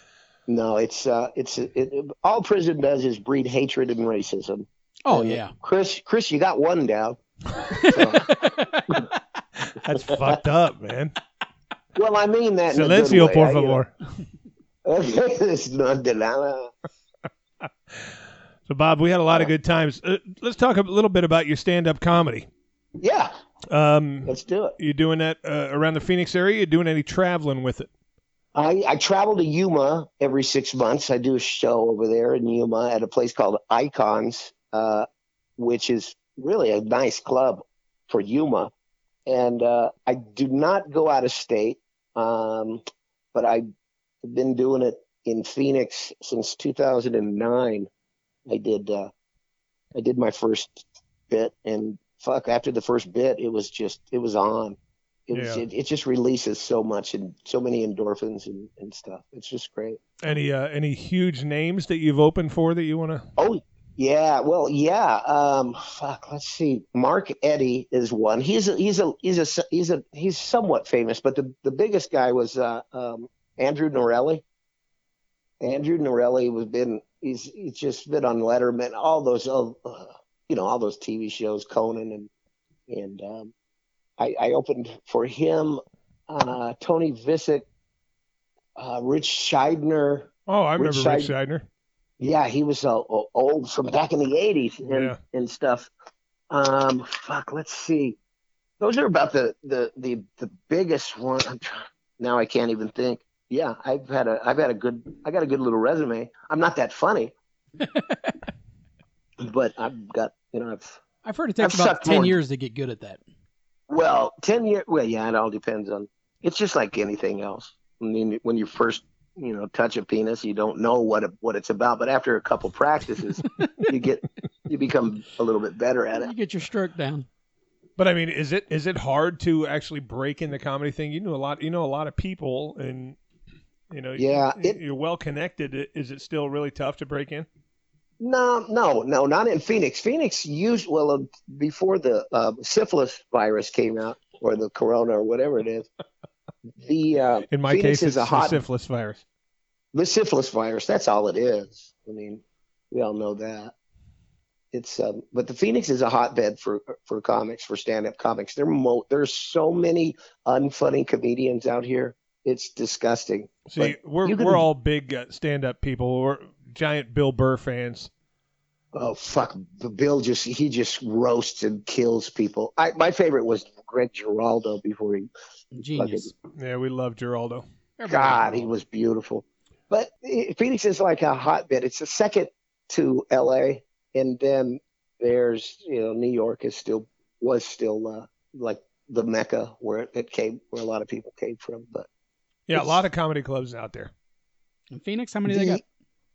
no, it's uh, it's it, it, all prison does is breed hatred and racism. Oh And yeah. Chris, Chris, you got one down. So, That's fucked up, man. well, I mean that. in a good Silencio, way. por I, you know, favor. it's not de nada. So, Bob, we had a lot of good times. Uh, let's talk a little bit about your stand-up comedy. Yeah, Um, let's do it. you doing that uh, around the Phoenix area? You doing any traveling with it? I, I travel to Yuma every six months. I do a show over there in Yuma at a place called Icons, uh, which is really a nice club for Yuma. And uh, I do not go out of state, um, but I've been doing it in Phoenix since two thousand nine. I did uh, I did my first bit, and fuck, after the first bit, it was just it was on. It, was, Yeah. it, it just releases so much and so many endorphins and, and stuff. It's just great. Any uh, any huge names that you've opened for that you want to? Oh, yeah. Well, yeah. Um, fuck. Let's see. Mark Eddy is one. He's a, he's a he's a he's a he's somewhat famous, but the the biggest guy was uh, um, Andrew Norelli. Andrew Norelli was been he's he's just been on Letterman, all those uh, you know all those T V shows, Conan and and um, I, I opened for him, uh, Tony Visick, uh, Rich Scheidner. Oh, I remember Rich Rick Scheid- Scheidner. Yeah, he was uh, o- old from back in the eighties and, Yeah. and stuff. Um, fuck, let's see. Those are about the the the, the biggest one. I'm trying, now I can't even think. Yeah, I've had a I've had a good I got a good little resume. I'm not that funny, but I've got you know I've I've heard it takes I've about sucked ten more- years to get good at that. well ten years. Well, yeah, it all depends on. It's just like anything else. I mean, when you first you know touch a penis, you don't know what it, what it's about, but after a couple practices, you get you become a little bit better at You it. get your stroke down. But I mean, is it is it hard to actually break in the comedy thing? You know a lot. You know a lot of people, and you know. Yeah, you, it- you're well connected. Is it still really tough to break in? No, no, no, not in Phoenix. Phoenix used well uh, before the uh, syphilis virus came out, or the corona, or whatever it is. The uh, In my Phoenix case, is it's a the hot syphilis virus. the syphilis virus. That's all it is. I mean, we all know that. It's um, but the Phoenix is a hotbed for for comics, for stand-up comics. There mo- there's so many unfunny comedians out here. It's disgusting. See, But we're you can- we're all big uh, stand-up people. We're giant Bill Burr fans. Oh fuck! Bill just he just roasts and kills people. I my favorite was Greg Giraldo before he. Genius. Yeah, we love Geraldo. God, he was beautiful. But eh, Phoenix is like a hotbed. It's the second to L A, and then there's you know New York is still was still uh, like the mecca where it, it came where a lot of people came from. But Yeah, a It's- lot of comedy clubs out there. In Phoenix, how many they the- got?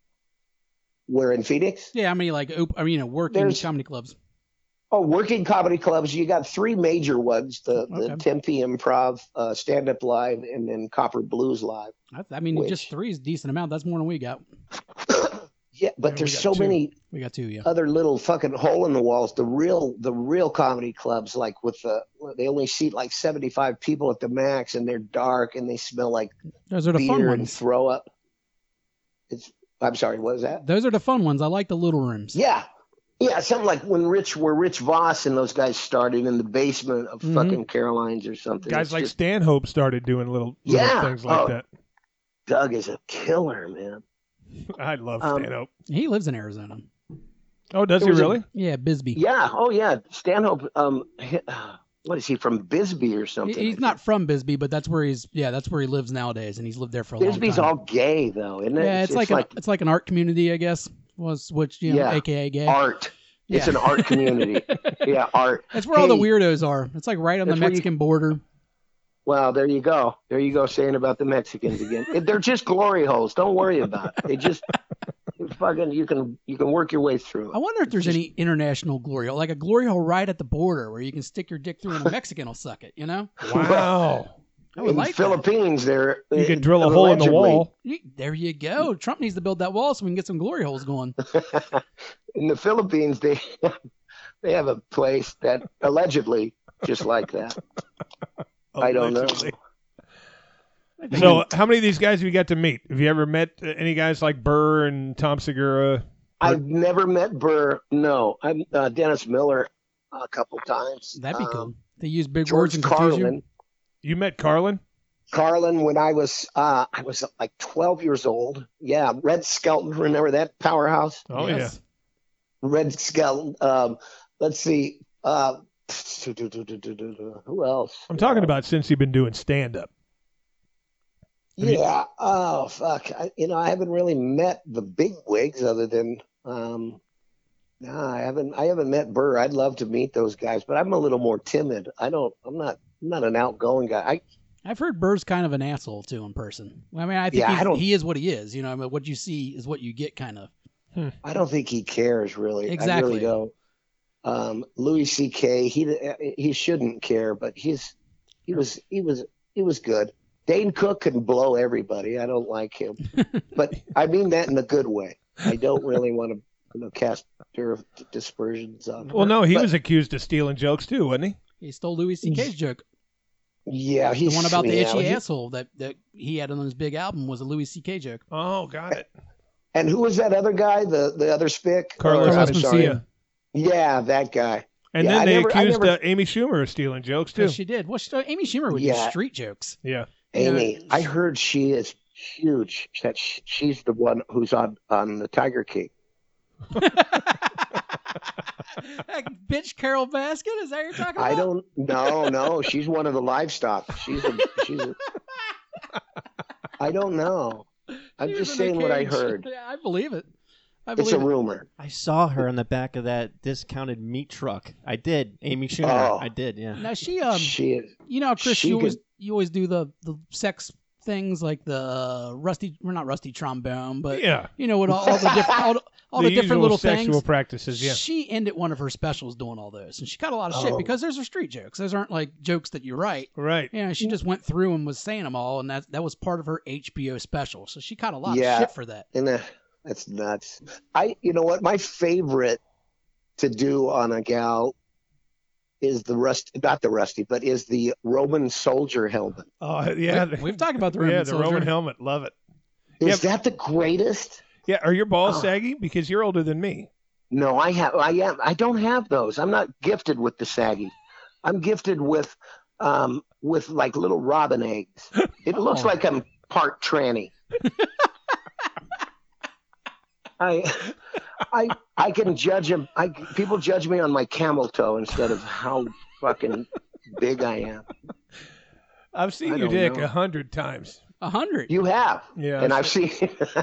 we're in Phoenix. Yeah, how many like op- I mean, you know, working There's- comedy clubs? Oh, working comedy clubs. You got three major ones: the the Okay. Tempe Improv, uh, Stand Up Live, and then Copper Blues Live. I, I mean, Which- just three is a decent amount. That's more than we got. Yeah, but Yeah, we there's got so two. many We got two, yeah. other little fucking hole in the walls. The real the real comedy clubs, like with the they only seat like seventy-five people at the max, and they're dark and they smell like Those are the fun beer and ones. throw up. It's I'm sorry, what is that? Those are the fun ones. I like the little rooms. Yeah. Yeah, something like when Rich where Rich Voss and those guys started in the basement of Mhm. fucking Caroline's or something. Guys It's like just- Stanhope started doing little, little Yeah. things like Oh. that. Doug is a killer, man. I love Um, Stanhope. He lives in Arizona. Oh, does there he was a- really? Yeah, Bisbee. Yeah, oh yeah. Stanhope um he- uh, what is he from Bisbee or He- something? he's not from Bisbee, but that's where he's yeah, that's where he lives nowadays, and he's lived there for a Bisbee's long time. all gay though, isn't it? yeah, it's, like, a, it's like an art community, I guess. Was which you know, Yeah. A K A gay. art. It's Yeah. an art community. Yeah, art. That's where all the Hey, weirdos are. It's like right on the That's where you- Mexican border. Well, there you go. There you go, saying about the Mexicans again. It- They're just glory holes. Don't worry about it. They just fucking you can you can work your way through I it. wonder if there's Just- any international glory hole, like a glory hole right at the border where you can stick your dick through and a Mexican will suck it. You know, Wow. I would In like that. Philippines, there You could drill a hole in the allegedly- wall. You- There you go. Trump needs to build that wall so we can get some glory holes going. In the Philippines, they they have a place that allegedly just like that. I don't know. Allegedly. So, how many of these guys have you got to meet? Have you ever met uh, any guys like Burr and Tom Segura? I've never met Burr. No, I'm uh, Dennis Miller a couple times. That'd be Um, cool. They use big words George and confuse you. Carlin. You met Carlin? Carlin, when I was uh, I was like twelve years old. Yeah, Red Skelton. Remember that powerhouse? Oh Yes. Red Skelton. Um, let's see. Uh, who else? yeah. I'm talking about since you've been doing stand up. you- Yeah. Oh fuck. I, you know, I haven't really met the big wigs other than. Um, no, I haven't. I haven't met Burr. I'd love to meet those guys, but I'm a little more timid. I don't. I'm not. I'm not an outgoing guy. I. I've heard Burr's kind of an asshole too in person. I mean, I think Yeah, he's- I don't- he is what he is. You know, I mean, what you see is what you get, kind of. I don't think he cares really. I Exactly. really don't. Um, Louis C K. He he shouldn't care, but he's he was he was he was good. Dane Cook can blow everybody. I don't like him, but I mean that in a good way. I don't really want to you know, cast dir- dispersions on. Well, no, he But- was accused of stealing jokes too, wasn't he? He stole Louis C K's joke. Yeah, The he's one about the yeah, itchy he- asshole that, that he had on his big album was a Louis C K joke. Oh, got it. And who was that other guy? The the other spick? Carlos Or, I'm Mencia. sorry. Yeah, that guy. And Yeah, then I they never- I accused never- uh, Amy Schumer of stealing jokes too. Yes, she did. Well, she, Amy Schumer would do Yeah. street jokes. Yeah. Amy, Yeah. I heard she is huge. That sh- she's the one who's on on the Tiger King. That bitch Carol Baskin, is that what you're talking about? I don't. No, no, she's one of the livestock. She's a. She's a. I don't know. I'm She was just in a saying what I cage. heard. Yeah, I believe it. I It's believe a it. rumor. I saw her in the back of that discounted meat truck. I did. Amy Schumer. Oh. I did, yeah. Now she, um, she is. you know, Chris, she you always could- you always do the the sex things like the uh, rusty, well, not rusty trombone, but Yeah. you know what all, all the different all, the- all the, usual different little sexual things. practices. Yeah. She ended one of her specials doing all those, and she got a lot of shit Oh. because those are street jokes. Those aren't like jokes that you write. Right. You know, she just went through and was saying them all, and that that was part of her H B O special. So she caught a lot Yeah. of shit for that. And uh, that's nuts. I. You know what? My favorite to do on a gal is the rust. Not the rusty, but is the Roman soldier helmet. Oh, yeah. We- we've talked about the Roman yeah, the soldier. Roman helmet. Love it. Is Yeah. that the greatest? Yeah. Are your balls Oh. saggy? Because you're older than me. No, I have. I am. I don't have those. I'm not gifted with the saggy. I'm gifted with, um, with like little robin eggs. It looks Oh. like I'm part tranny. I, I, I can judge him. I people judge me on my camel toe instead of how fucking big I am. I've seen I your don't dick know. a hundred times. A hundred. You have, Yeah. and I've seen.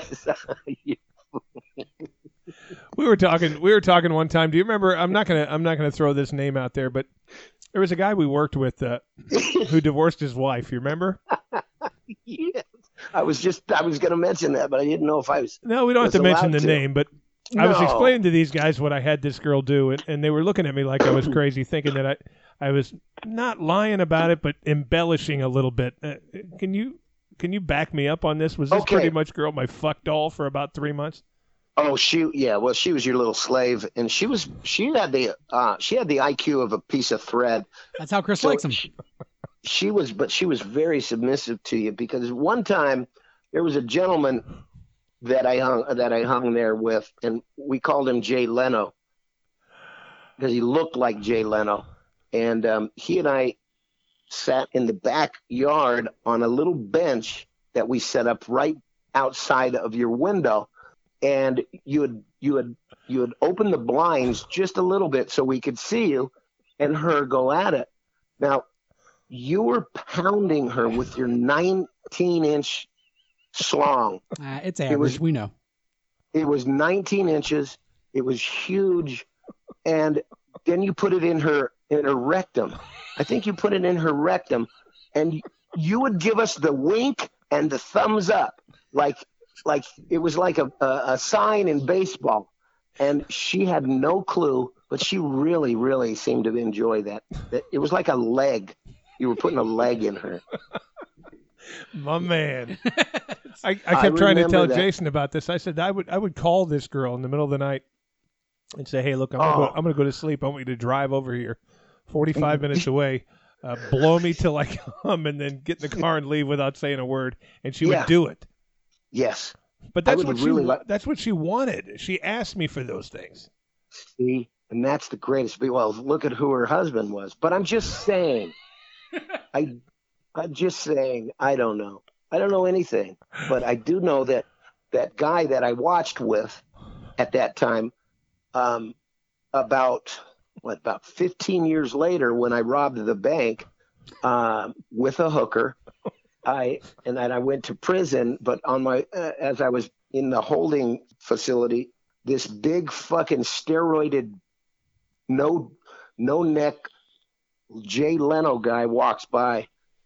We were talking. We were talking one time. Do you remember? I'm not gonna. I'm not gonna throw this name out there, but there was a guy we worked with uh, who divorced his wife. You remember? Yes. I was just. I was going to mention that, but I didn't know if I was. No, we don't have Was to mention allowed the to. name, but I was No. explaining to these guys what I had this girl do, and, and they were looking at me like I was crazy, thinking that I, I was not lying about it, but embellishing a little bit. Uh, can you, can you back me up on this? Was this Okay. pretty much girl my fuck doll for about three months? Oh, she. Yeah. Well, she was your little slave, and she was. She had the. Uh, she had the I Q of a piece of thread. That's how Chris So likes him. She, she was, but she was very submissive to you because one time there was a gentleman that I hung that I hung there with, and we called him Jay Leno because he looked like Jay Leno, and um, he and I sat in the backyard on a little bench that we set up right outside of your window, and you would you would you would open the blinds just a little bit so we could see you and her go at it. Now, you were pounding her with your nineteen inch schlong. Uh, it's average. was- we know. It was nineteen inches. It was huge, and then you put it in her in her rectum. I think you put it in her rectum, and you would give us the wink and the thumbs up, like like it was like a a, a sign in baseball. And she had no clue, but she really, really seemed to enjoy that. That- It was like a leg. You were putting a leg in her. My man. I, I I kept trying to remember tell that. Jason about this. I said I would I would call this girl in the middle of the night and say, hey, look, I'm gonna, Oh. go, I'm gonna go to sleep. I want you to drive over here, forty-five minutes away. uh, blow me till I come, and then get in the car and leave without saying a word, and she Yeah. would do it. Yes. But I that's would what she really wa- like- that's what she wanted. She asked me for those things. See, and that's the greatest. Well, look at who her husband was. But I'm just saying, I, I'm just saying, I don't know. I don't know anything, but I do know that that guy that I watched with at that time, um, about what about fifteen years later, when I robbed the bank um, with a hooker, I and then I went to prison. But on my uh, as I was in the holding facility, this big fucking steroided, no no neck Jay Leno guy walks by,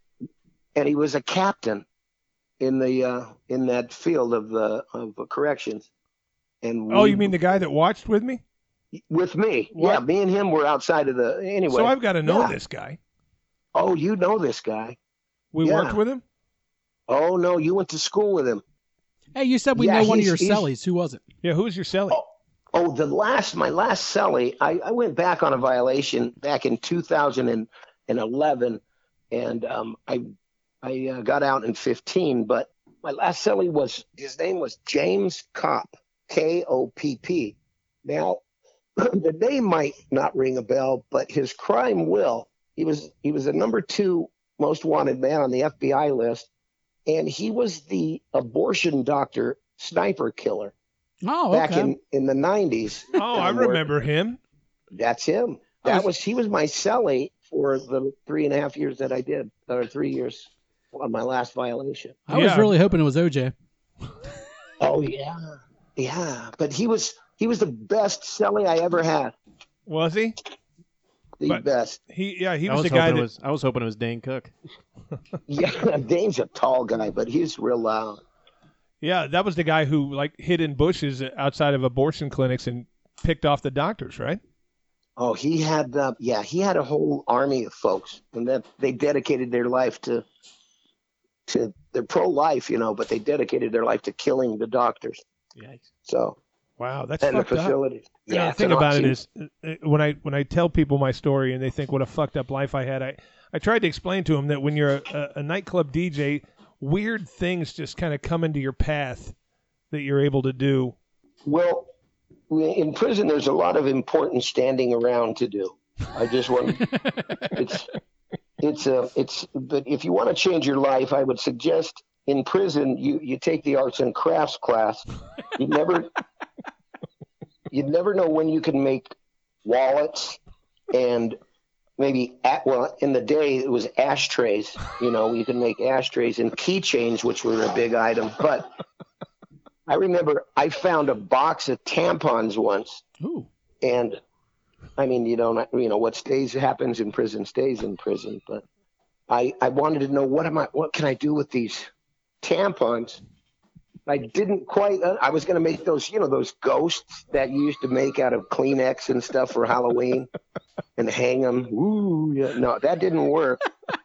and he was a captain in the uh, in that field of the of corrections. And Oh, we- you mean the guy that watched with me? with me? What? Yeah, me and him were outside of the anyway. So I've got to know yeah. this guy. Oh, you know this guy? We Yeah. worked with him. Oh no, you went to school with him. Hey, you said we Yeah, know one of he's- your he's- cellies. Who was it? Yeah, who's your celly? Oh, oh, the last my last celly, I, I went back on a violation back in two thousand eleven, and um, I I uh, got out in fifteen. But my last celly was his name was James Kopp, K O P P. Now, the name might not ring a bell, but his crime will. He was he was the number two most wanted man on the F B I list, and he was the abortion doctor sniper killer Oh, back okay. in, in the nineties. Oh, I Um, where- remember him. That's him. I That was- was he was my cellie for the three and a half years that I did, or three years on my last violation. I was Yeah. really hoping it was O J. Oh yeah, yeah. But he was he was the best cellie I ever had. Was he? The But- best. He yeah, he I was, was the guy hoping that it was. I was hoping it was Dane Cook. Yeah, Dane's a tall guy, but he's real loud. yeah, that was the guy who like hid in bushes outside of abortion clinics and picked off the doctors, right? Oh, he had uh, yeah, he had a whole army of folks, and that they dedicated their life to to they're pro-life, you know, but they dedicated their life to killing the doctors. Yikes. So Wow, that's and the fucked up. facilities. You know, Yeah, the it's thing an about it awesome- is, uh, when I when I tell people my story and they think what a fucked up life I had, I I tried to explain to them that when you're a, a, a nightclub D J, weird things just kind of come into your path that you're able to do. Well, in prison, there's a lot of important standing around to do. I just want it's it's a it's but if you want to change your life, I would suggest in prison you you take the arts and crafts class. You never you never know when you can make wallets and maybe at, well in the day it was ashtrays. You know, you can make ashtrays and keychains, which were a big item, but. I remember I found a box of tampons once, Ooh. and I mean, you don't, you know, what stays happens in prison stays in prison. But I, I wanted to know what am I, what can I do with these tampons? I didn't quite. Uh, I was going to make those, you know, those ghosts that you used to make out of Kleenex and stuff for Halloween, and hang them. Ooh, yeah. No, that didn't work.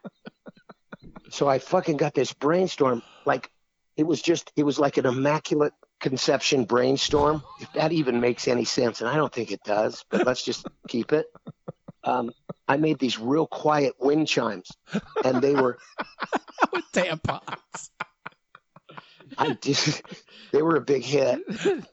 So I fucking got this brainstorm, like. It was just, it was like an immaculate conception brainstorm, if that even makes any sense. And I don't think it does, but let's just keep it. Um, I made these real quiet wind chimes, and they were, With tampons. I just, they were a big hit.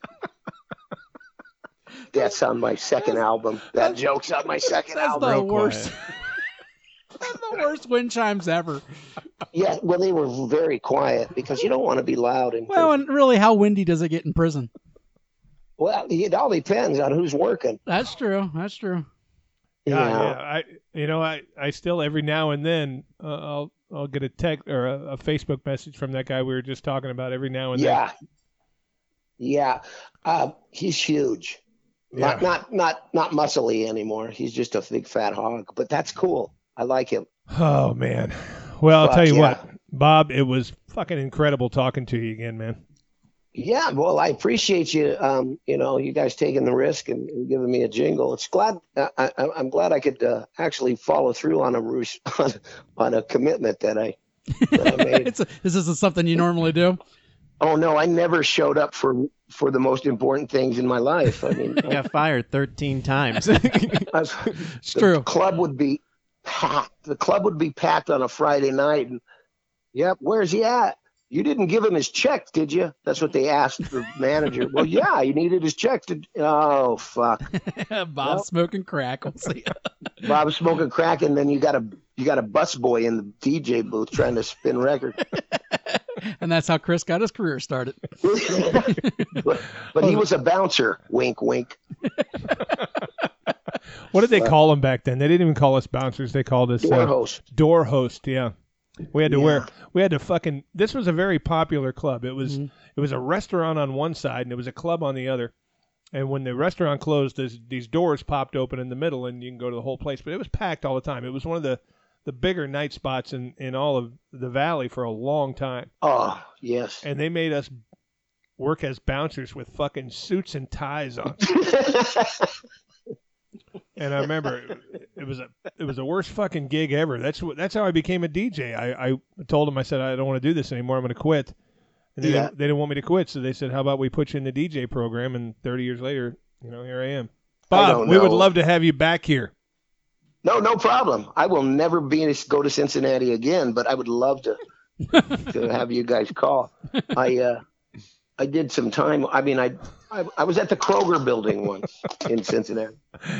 That's on my second album. That joke's on my second That's album. the Real worst. That's the worst wind chimes ever. Yeah, well, they were very quiet because you don't want to be loud. In Well, prison. and really, how windy does it get in prison? Well, it all depends on who's working. That's true. That's true. Yeah, yeah. I you know I, I still every now and then uh, I'll I'll get a text or a, a Facebook message from that guy we were just talking about every now and Yeah. Yeah. Uh, he's huge. Not, Yeah. not, not, not muscly anymore. He's just a big fat hog, but that's cool. I like him. then. Oh man. Well, I'll Fuck, tell you yeah. what, Bob, it was fucking incredible talking to you again, man. Yeah. Well, I appreciate you. Um, you know, you guys taking the risk and, and giving me a jingle. It's glad. I, I, I'm glad I could uh, actually follow through on a rus- on, on a commitment that I, that I made. It's a, this isn't something you normally do. Oh no, I never showed up for for the most important things in my life. I mean, He got fired thirteen times. I've, It's the true. club would be packed. The club would be packed on a Friday night. And, yep, where's he at? You didn't give him his check, did you? That's what they asked the manager. Well, yeah, he needed his check. To, oh, fuck. Bob Yep. smoking crack. We'll see. Bob smoking crack, and then you got a you got a busboy in the D J booth trying to spin records. And that's how Chris got his career started. but, but he was a bouncer. Wink, wink. What did they call them back then? They didn't even call us bouncers. They called us Door uh, host. door host. Yeah, we had to Yeah. wear. We had to fucking. This was a very popular club. It was. Mhm. It was a restaurant on one side and it was a club on the other. And when the restaurant closed, there's, these doors popped open in the middle, and you can go to the whole place. But it was packed all the time. It was one of the, the bigger night spots in, in all of the valley for a long time. Oh, yes. And they made us work as bouncers with fucking suits and ties on. And I remember it, it was a it was the worst fucking gig ever. That's what that's how I became a D J. I, I told them, I said, I don't want to do this anymore. I'm going to quit. And they, Yeah. didn't, they didn't want me to quit, so they said, how about we put you in the D J program? And thirty years later, you know, here I am. I Bob, don't we would know. love to have you back here. No, no problem. I will never be go to Cincinnati again, but I would love to to have you guys call. I uh, I did some time. I mean, I, I I was at the Kroger building once in Cincinnati.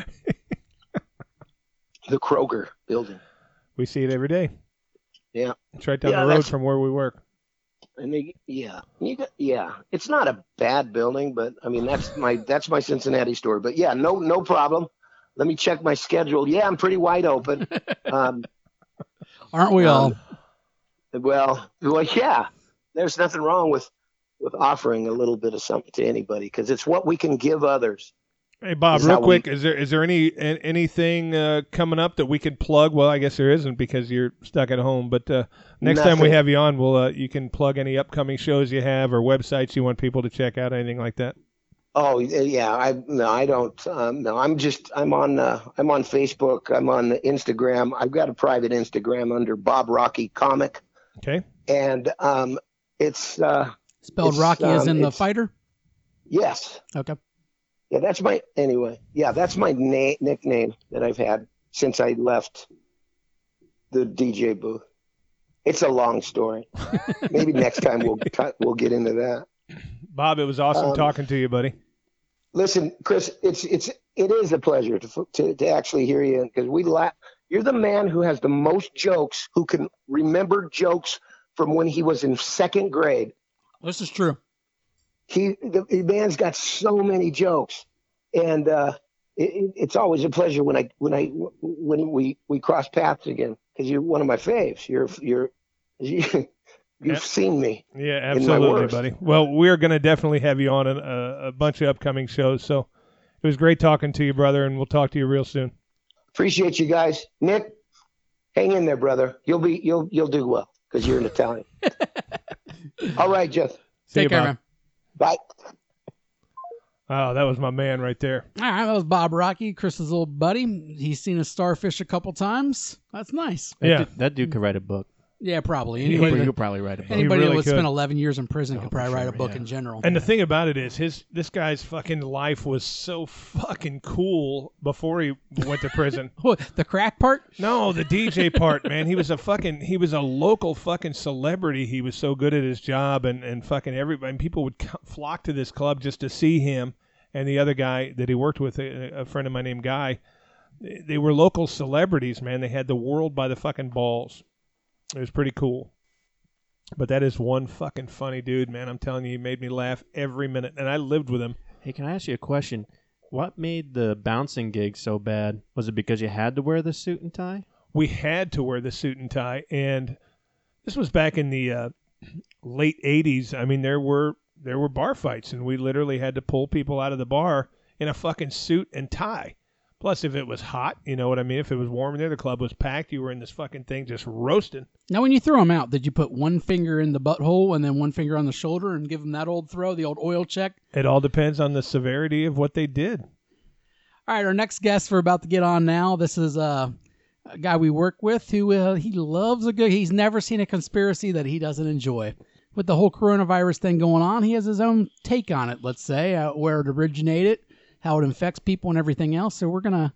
The Kroger building. We see it every day. Yeah. It's right down Yeah, the road that's- from where we work. And they, yeah, you got, yeah, it's not a bad building, but I mean that's my that's my Cincinnati story. But yeah, no no problem. Let me check my schedule. Yeah, I'm pretty wide open. Um, Aren't we all? um, well, well, yeah. There's nothing wrong with with offering a little bit of something to anybody because it's what we can give others. Hey, Bob, Is real how quick, we- is there is there any an- anything uh, coming up that we could plug? Well, I guess there isn't because you're stuck at home. But uh, next time we Nothing. have you on, we'll uh, you can plug any upcoming shows you have or websites you want people to check out, anything like that. Oh yeah, I no, I don't. Um, no, I'm just I'm on uh, I'm on Facebook. I'm on Instagram. I've got a private Instagram under Bob Rocky Comic, Okay. and um, it's uh, Spelled it's, Rocky as um, in the it's- fighter? yes, Okay. yeah. That's my anyway. Yeah, that's my na- nickname that I've had since I left the D J booth. It's a long story. Maybe next time we'll cut, we'll get into that. Bob, it was awesome Um, talking to you, buddy. Listen, Chris, it's it's it is a pleasure to to, to actually hear you because we laugh. You're the man who has the most jokes, who can remember jokes from when he was in second grade. This is true. He the, the man's got so many jokes, and uh, it, it- it's always a pleasure when I when I when we we cross paths again because you're one of my faves. You're you're you, you've Yep. seen me. Yeah, in my absolutely, worst. buddy. Well, we're going to definitely have you on a, a, a bunch of upcoming shows. So it was great talking to you, brother, and we'll talk to you real soon. Appreciate you guys, Nick. Hang in there, brother. You'll be you'll you'll do well because you're an Italian. All right, Jeff. See Take you, care, Bob. man. Bye. Oh, that was my man right there. All right, that was Bob Rocky, Chris's old buddy. He's seen a starfish a couple times. That's nice. That Yeah. dude, that dude could write a book. Yeah, probably. He- Anybody, You that, could probably write a book. anybody really that would could. spend eleven years in prison Oh, could for probably write a sure, book yeah. in general. And the thing about it is, his this guy's fucking life was so fucking cool before he went to prison. What, the crack part? No, the D J part, man. He was a fucking he was a local fucking celebrity. He was so good at his job, and and fucking everybody, and people would co- flock to this club just to see him and the other guy that he worked with, a, a friend of mine named Guy. They they were local celebrities, man. They had the world by the fucking balls. It was pretty cool. But that is one fucking funny dude, man. I'm telling you, he made me laugh every minute, and I lived with him. Hey, can I ask you a question? What made the bouncing gig so bad? Was it because you had to wear the suit and tie? We had to wear the suit and tie, and this was back in the uh, late eighties. I mean, there were there were bar fights, and we literally had to pull people out of the bar in a fucking suit and tie. Plus, if it was hot, you know what I mean? If it was warm in there, the club was packed. You were in this fucking thing just roasting. Now, when you throw them out, did you put one finger in the butthole and then one finger on the shoulder and give them that old throw, the old oil check? It all depends on the severity of what they did. All right, our next guest we're about to get on now. This is uh, a guy we work with who uh, he loves a good. He's never seen a conspiracy that he doesn't enjoy. With the whole coronavirus thing going on, he has his own take on it. Let's say uh, where it originated, how it infects people, and everything else. So we're gonna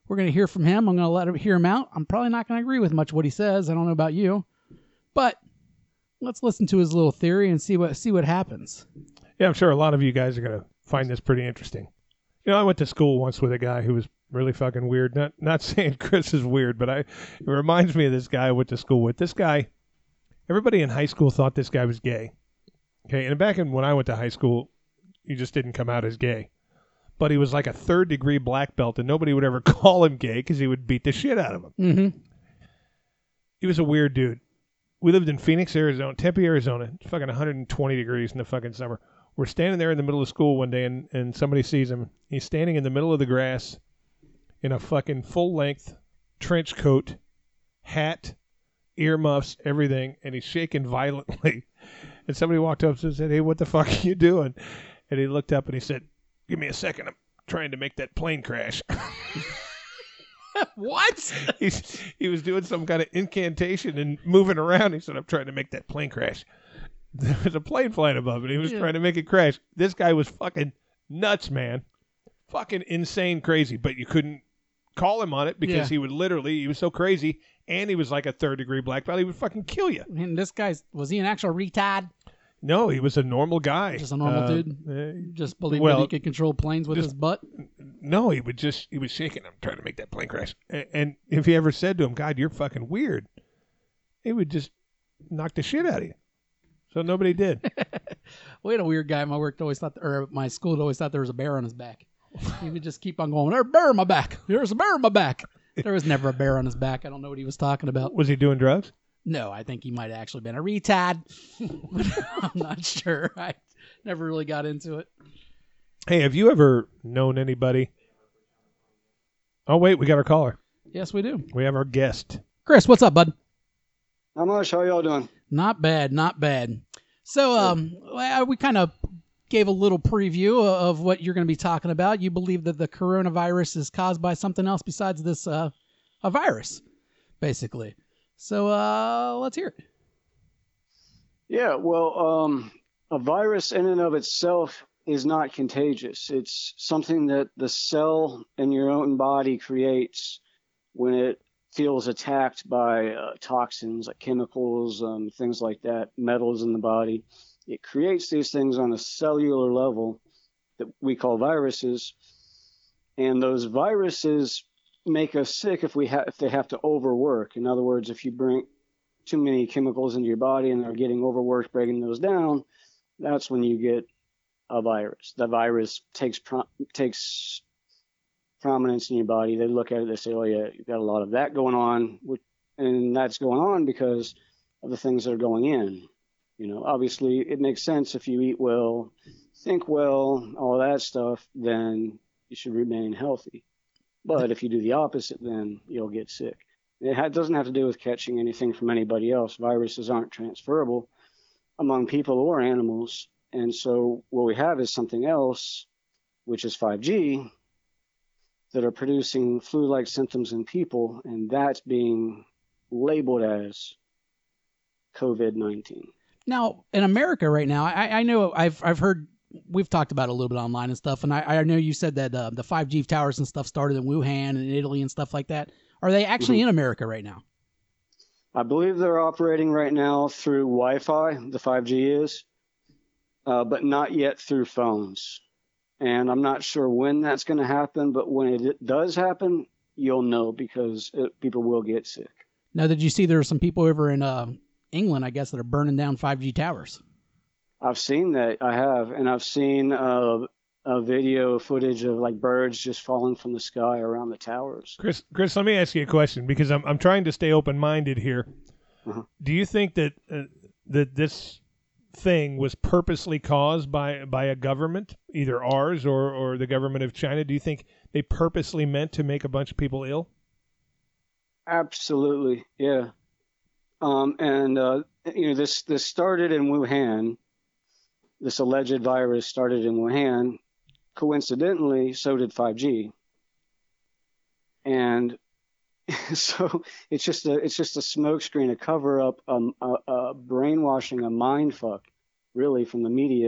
We're going to hear from him. I'm going to let him hear him out. I'm probably not going to agree with much what he says. I don't know about you, but let's listen to his little theory and see what see what happens. Yeah, I'm sure a lot of you guys are going to find this pretty interesting. You know, I went to school once with a guy who was really fucking weird. Not not saying Chris is weird, but I it reminds me of this guy I went to school with. This guy, everybody in high school thought this guy was gay. Okay, and back in when I went to high school, he just didn't come out as gay. But he was like a third degree black belt, and nobody would ever call him gay because he would beat the shit out of him. Mm-hmm. He was a weird dude. We lived in Phoenix, Arizona, Tempe, Arizona. It's fucking one hundred twenty degrees in the fucking summer. We're standing there in the middle of school one day, and, and somebody sees him. He's standing in the middle of the grass in a fucking full-length trench coat, hat, earmuffs, everything, and he's shaking violently. And somebody walked up and said, "Hey, what the fuck are you doing?" And he looked up and he said, "Give me a second. I'm trying to make that plane crash." What? He's, he was doing some kind of incantation and moving around. He said, "I'm trying to make that plane crash." There was a plane flying above it. He was Yeah. trying to make it crash. This guy was fucking nuts, man. Fucking insane crazy. But you couldn't call him on it because Yeah. he would literally, he was so crazy, and he was like a third degree black belt. He would fucking kill you. And this guy's, was he an actual retard? No, he was a normal guy. Just a normal Uh, dude? uh, Just believe Well, that he could control planes with just- his butt? no, he would just, he was shaking. "I'm trying to make that plane crash." And, and if he ever said to him, "God, you're fucking weird," he would just knock the shit out of you. So nobody did. We had a weird guy at my work that always thought, or my school that always thought there was a bear on his back. He would just keep on going, "There's a bear on my back. There's a bear on my back." There was never a bear on his back. I don't know what he was talking about. Was he doing drugs? No, I think he might have actually been a retard. I'm not sure. I never really got into it. Hey, have you ever known anybody? Oh, wait, we got our caller. Yes, we do. We have our guest. Chris, what's up, bud? Not much. How y'all doing? Not bad, not bad. So, um, well, we kind of gave a little preview of what you're going to be talking about. You believe that the coronavirus is caused by something else besides this, uh, a virus, basically. So, uh, let's hear it. Yeah, well, um, a virus in and of itself is not contagious. It's something that the cell in your own body creates when it feels attacked by uh, toxins like chemicals, um, things like that, metals in the body. It creates these things on a cellular level that we call viruses. And those viruses make us sick if we ha- if they have to overwork. In other words, if you bring too many chemicals into your body and they're getting overworked, breaking those down, that's when you get a virus. The virus takes pro- takes prominence in your body. They look at it, they say, "Oh yeah, you've got a lot of that going on," and that's going on because of the things that are going in. You know, obviously, it makes sense if you eat well, think well, all that stuff, then you should remain healthy. But if you do the opposite, then you'll get sick. It ha- doesn't have to do with catching anything from anybody else. Viruses aren't transferable among people or animals. And so what we have is something else, which is five G, that are producing flu-like symptoms in people, and that's being labeled as COVID nineteen. Now, in America right now, I, I know I've I've heard, we've talked about it a little bit online and stuff, and I, I know you said that uh, the five G towers and stuff started in Wuhan and Italy and stuff like that. Are they actually Mm-hmm. in America right now? I believe they're operating right now through Wi-Fi, the five G is, uh, but not yet through phones. And I'm not sure when that's going to happen, but when it does happen, you'll know because it, people will get sick. Now, did you see there are some people over in uh, England, I guess, that are burning down five G towers? I've seen that. I have. And I've seen uh, a video footage of like birds just falling from the sky around the towers. Chris, Chris, let me ask you a question because I'm I'm trying to stay open-minded here. Uh-huh. Do you think that uh, that this thing was purposely caused by by a government, either ours or or the government of China? Do you think they purposely meant to make a bunch of people ill? Absolutely, yeah. Um, and uh, you know, this this started in Wuhan. This alleged virus started in Wuhan. Coincidentally, so did five G. And so it's just a it's just a smokescreen, a cover up, um, a, a brainwashing, a mind fuck, really, from the media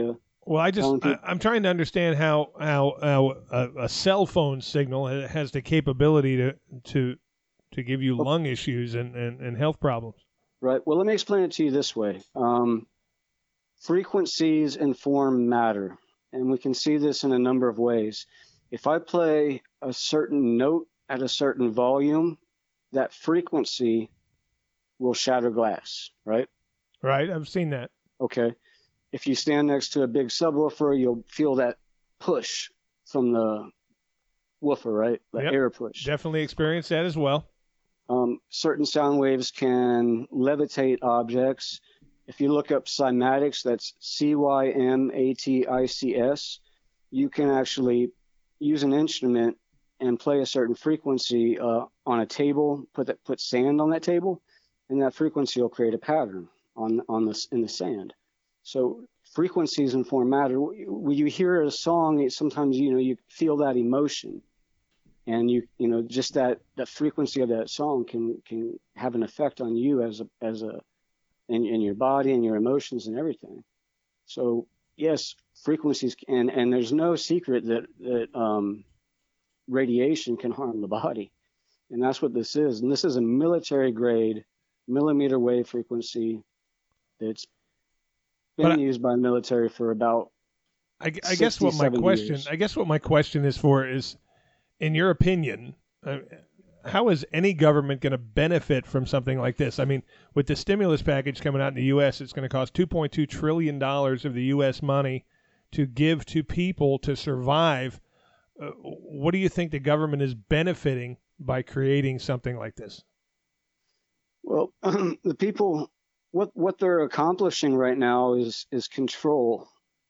Well, I just telling I, people- I'm trying to understand how how, how a, a cell phone signal ha- has the capability to to to give you lung issues and, and, and health problems. Right. Well, let me explain it to you this way. Um, frequencies inform matter, and we can see this in a number of ways. If I play a certain note at a certain volume, that frequency will shatter glass, right? Right, I've seen that. Okay. If you stand next to a big subwoofer, you'll feel that push from the woofer, right? The Yep. air push. Definitely experienced that as well. Um, certain sound waves can levitate objects. If you look up cymatics, that's C Y M A T I C S, you can actually use an instrument and play a certain frequency uh, on a table, put that, put sand on that table, and that frequency will create a pattern on on this in the sand. So frequencies inform matter. When you hear a song, it, sometimes you know you feel that emotion, and you you know just that the frequency of that song can can have an effect on you as a as a in, in your body and your emotions and everything. So yes, frequencies and and there's no secret that that um, radiation can harm the body, and that's what this is. And this is a military grade millimeter wave frequency that's been But I- used by the military for about I, I guess sixty, what my seventy question years. I guess what my question is for is, in your opinion, uh, how is any government going to benefit from something like this? I mean, with the stimulus package coming out in the U S, it's going to cost two point two trillion dollars of the U S money to give to people to survive. Uh, what do you think the government is benefiting by creating something like this? well the people what what they're accomplishing right now is is control,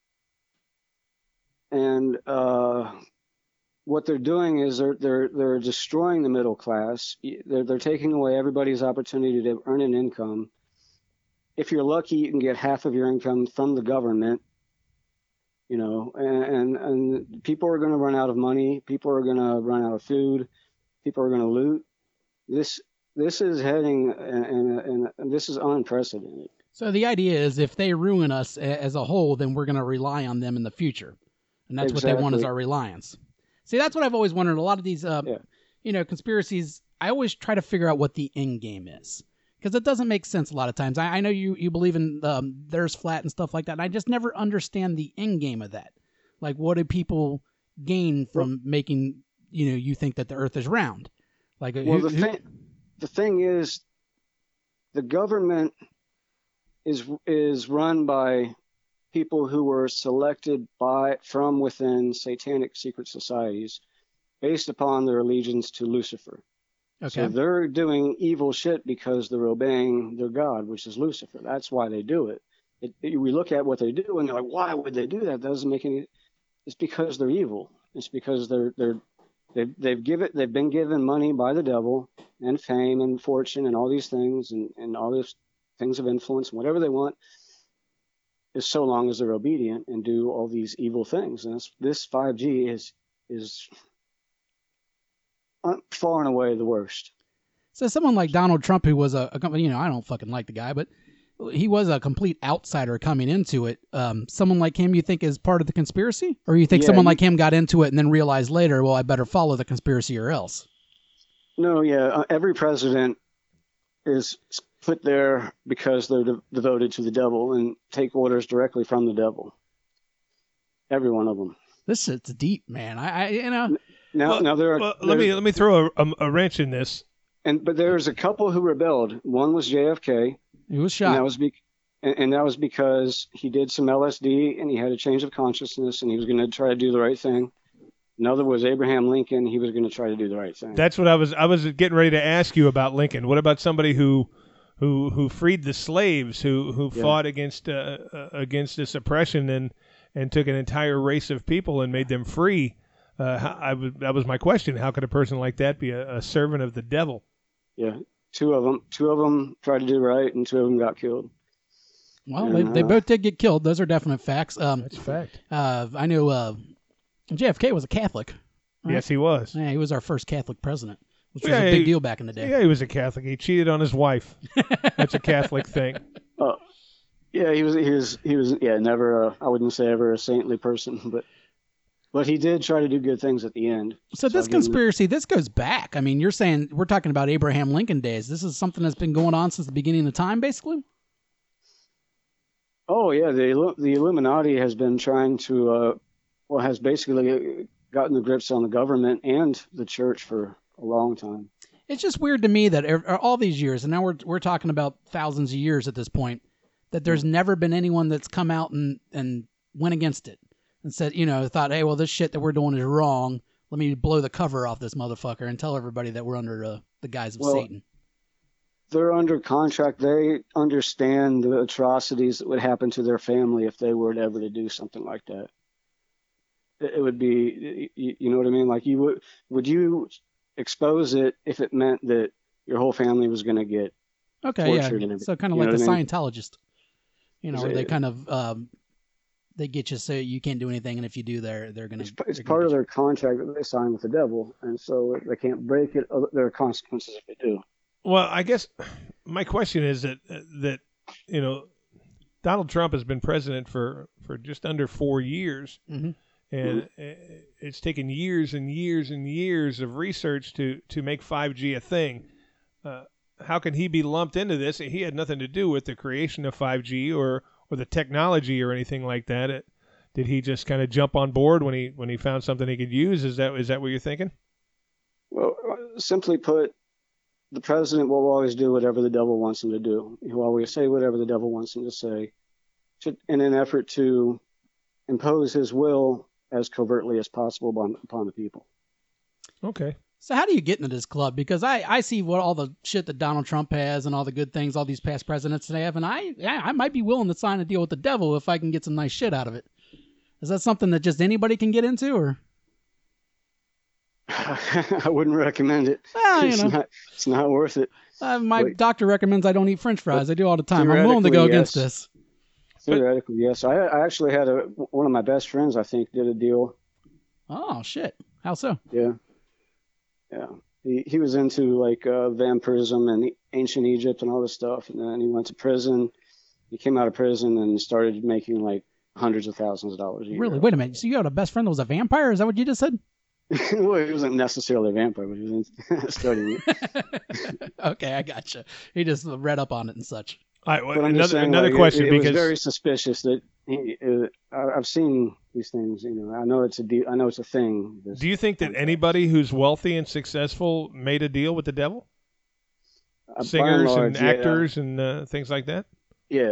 and uh, what they're doing is they're they're they're destroying the middle class. They're they're taking away everybody's opportunity to earn an income. If you're lucky, you can get half of your income from the government. You know, and and, and people are going to run out of money. People are going to run out of food. People are going to loot. This this is heading, and, and, and this is unprecedented. So the idea is if they ruin us a- as a whole, then we're going to rely on them in the future. And that's what they want is Exactly. our reliance. See, that's what I've always wondered. A lot of these, uh, Yeah. you know, conspiracies, I always try to figure out what the end game is. Because it doesn't make sense a lot of times. I, I know you, you believe in um, there's flat and stuff like that. And I just never understand the end game of that. Like, what do people gain from making, you know, you think that the earth is round? Like, Well, who- the who- thing, the thing is, the government is is run by people who were selected by from within satanic secret societies, based upon their allegiance to Lucifer. okay. So they're doing evil shit because they're obeying their god, which is Lucifer. That's why they do it. It, it- we look at what they do and they're like, why would they do that? That doesn't make any. It's because they're evil. It's because they're they're they've they've given they've been given money by the devil and fame and fortune and all these things and and all these things of influence and whatever they want. Is so long as they're obedient and do all these evil things. And this, this five G is is uh, far and away the worst. So someone like Donald Trump, who was a, a company, you know, I don't fucking like the guy, but he was a complete outsider coming into it. Um, someone like him, you think is part of the conspiracy, or you think Yeah, someone he- like him got into it and then realized later, well, I better follow the conspiracy or else. No, yeah, uh, every president is put there because they're de- devoted to the devil and take orders directly from the devil. Every one of them. This shit's deep, man. I, I you know, Now, Well, now there are. Well, let me there's- let me throw a, a, a wrench in this. And but there's a couple who rebelled. One was J F K, he was and that shot. was be- and, and that was because he did some L S D and he had a change of consciousness and he was going to try to do the right thing. Another was Abraham Lincoln. He was going to try to do the right thing. That's what I was I was getting ready to ask you about Lincoln. What about somebody who who who freed the slaves, who who Yeah. fought against uh, uh, against this oppression and and took an entire race of people and made them free? Uh, how, I was, that was my question. How could a person like that be a, a servant of the devil? Yeah, two of them. Two of them tried to do right, and two of them got killed. Well, they, they Uh, both did get killed. Those are definite facts. Um, That's fact. uh, I know uh, J F K was a Catholic. Right? Yes, he was. Yeah, he was our first Catholic president, which was Yeah, a big he- deal back in the day. Yeah, he was a Catholic. He cheated on his wife. That's a Catholic thing. Uh, Yeah, he was. He was. He was. Yeah, never. A, I wouldn't say ever a saintly person, but but he did try to do good things at the end. So this I'll give him- conspiracy, this goes back. I mean, you're saying we're talking about Abraham Lincoln days. This is something that's been going on since the beginning of time, basically. Oh yeah, the Illu- the Illuminati has been trying to, uh, well, has basically gotten the grips on the government and the church for a long time. It's just weird to me that ev- all these years, and now we're we're talking about thousands of years at this point, that there's never been anyone that's come out and and went against it and said, you know, thought, hey, well, this shit that we're doing is wrong. Let me blow the cover off this motherfucker and tell everybody that we're under uh, the guise of Well, Satan. They're under contract. They understand the atrocities that would happen to their family if they were ever to do something like that. It, it would be, you, you know what I mean? Like you would, would you expose it if it meant that your whole family was going to get Okay, yeah. tortured and everything? So kind of You like know the what I mean? Scientologist, you know, Is where they it- kind of um, they get you so you can't do anything, and if you do, they're they're gonna. It's, it's they're part gonna of get their contract that they sign with the devil, and so they can't break it. Other- There are consequences if they do. Well, I guess my question is that that you know Donald Trump has been president for, for just under four years, Mhm. and it's taken years and years and years of research to, to make five G a thing. Uh, how can he be lumped into this? He had nothing to do with the creation of five G or, or the technology or anything like that. It, did he just kind of jump on board when he when he found something he could use? Is that is that what you're thinking? Well, simply put, the president will always do whatever the devil wants him to do. He'll always say whatever the devil wants him to say, to, in an effort to impose his will as covertly as possible upon, upon the people. Okay. So how do you get into this club? Because I, I see what all the shit that Donald Trump has and all the good things all these past presidents have, and I yeah, I might be willing to sign a deal with the devil if I can get some nice shit out of it. Is that something that just anybody can get into, or? I wouldn't recommend it. Well, you it's, know, not, it's not worth it. uh, my Wait. doctor recommends I don't eat French fries. I do all the time. I'm willing to go Theoretically, against yes. this. Theoretically, yes. I, I actually had a one of my best friends, I think, did a deal. Oh shit! How so? Yeah. Yeah. He he was into like uh, vampirism and ancient Egypt and all this stuff, and then he went to prison. He came out of prison and started making like hundreds of thousands of dollars a year. Really? Wait a minute. So you had a best friend that was a vampire? Is that what you just said? Well, he wasn't necessarily a vampire, but he was in, studying it. Okay, I gotcha. He just read up on it and such. All right, well, But I'm another just saying, another like, question it, it because was very suspicious that he. Uh, I- I've seen these things. You know, I know it's a de- I know it's a thing. this do you think that contract. anybody who's wealthy and successful made a deal with the devil? Uh, by and Singers large, and yeah. actors and uh, things like that? Yeah,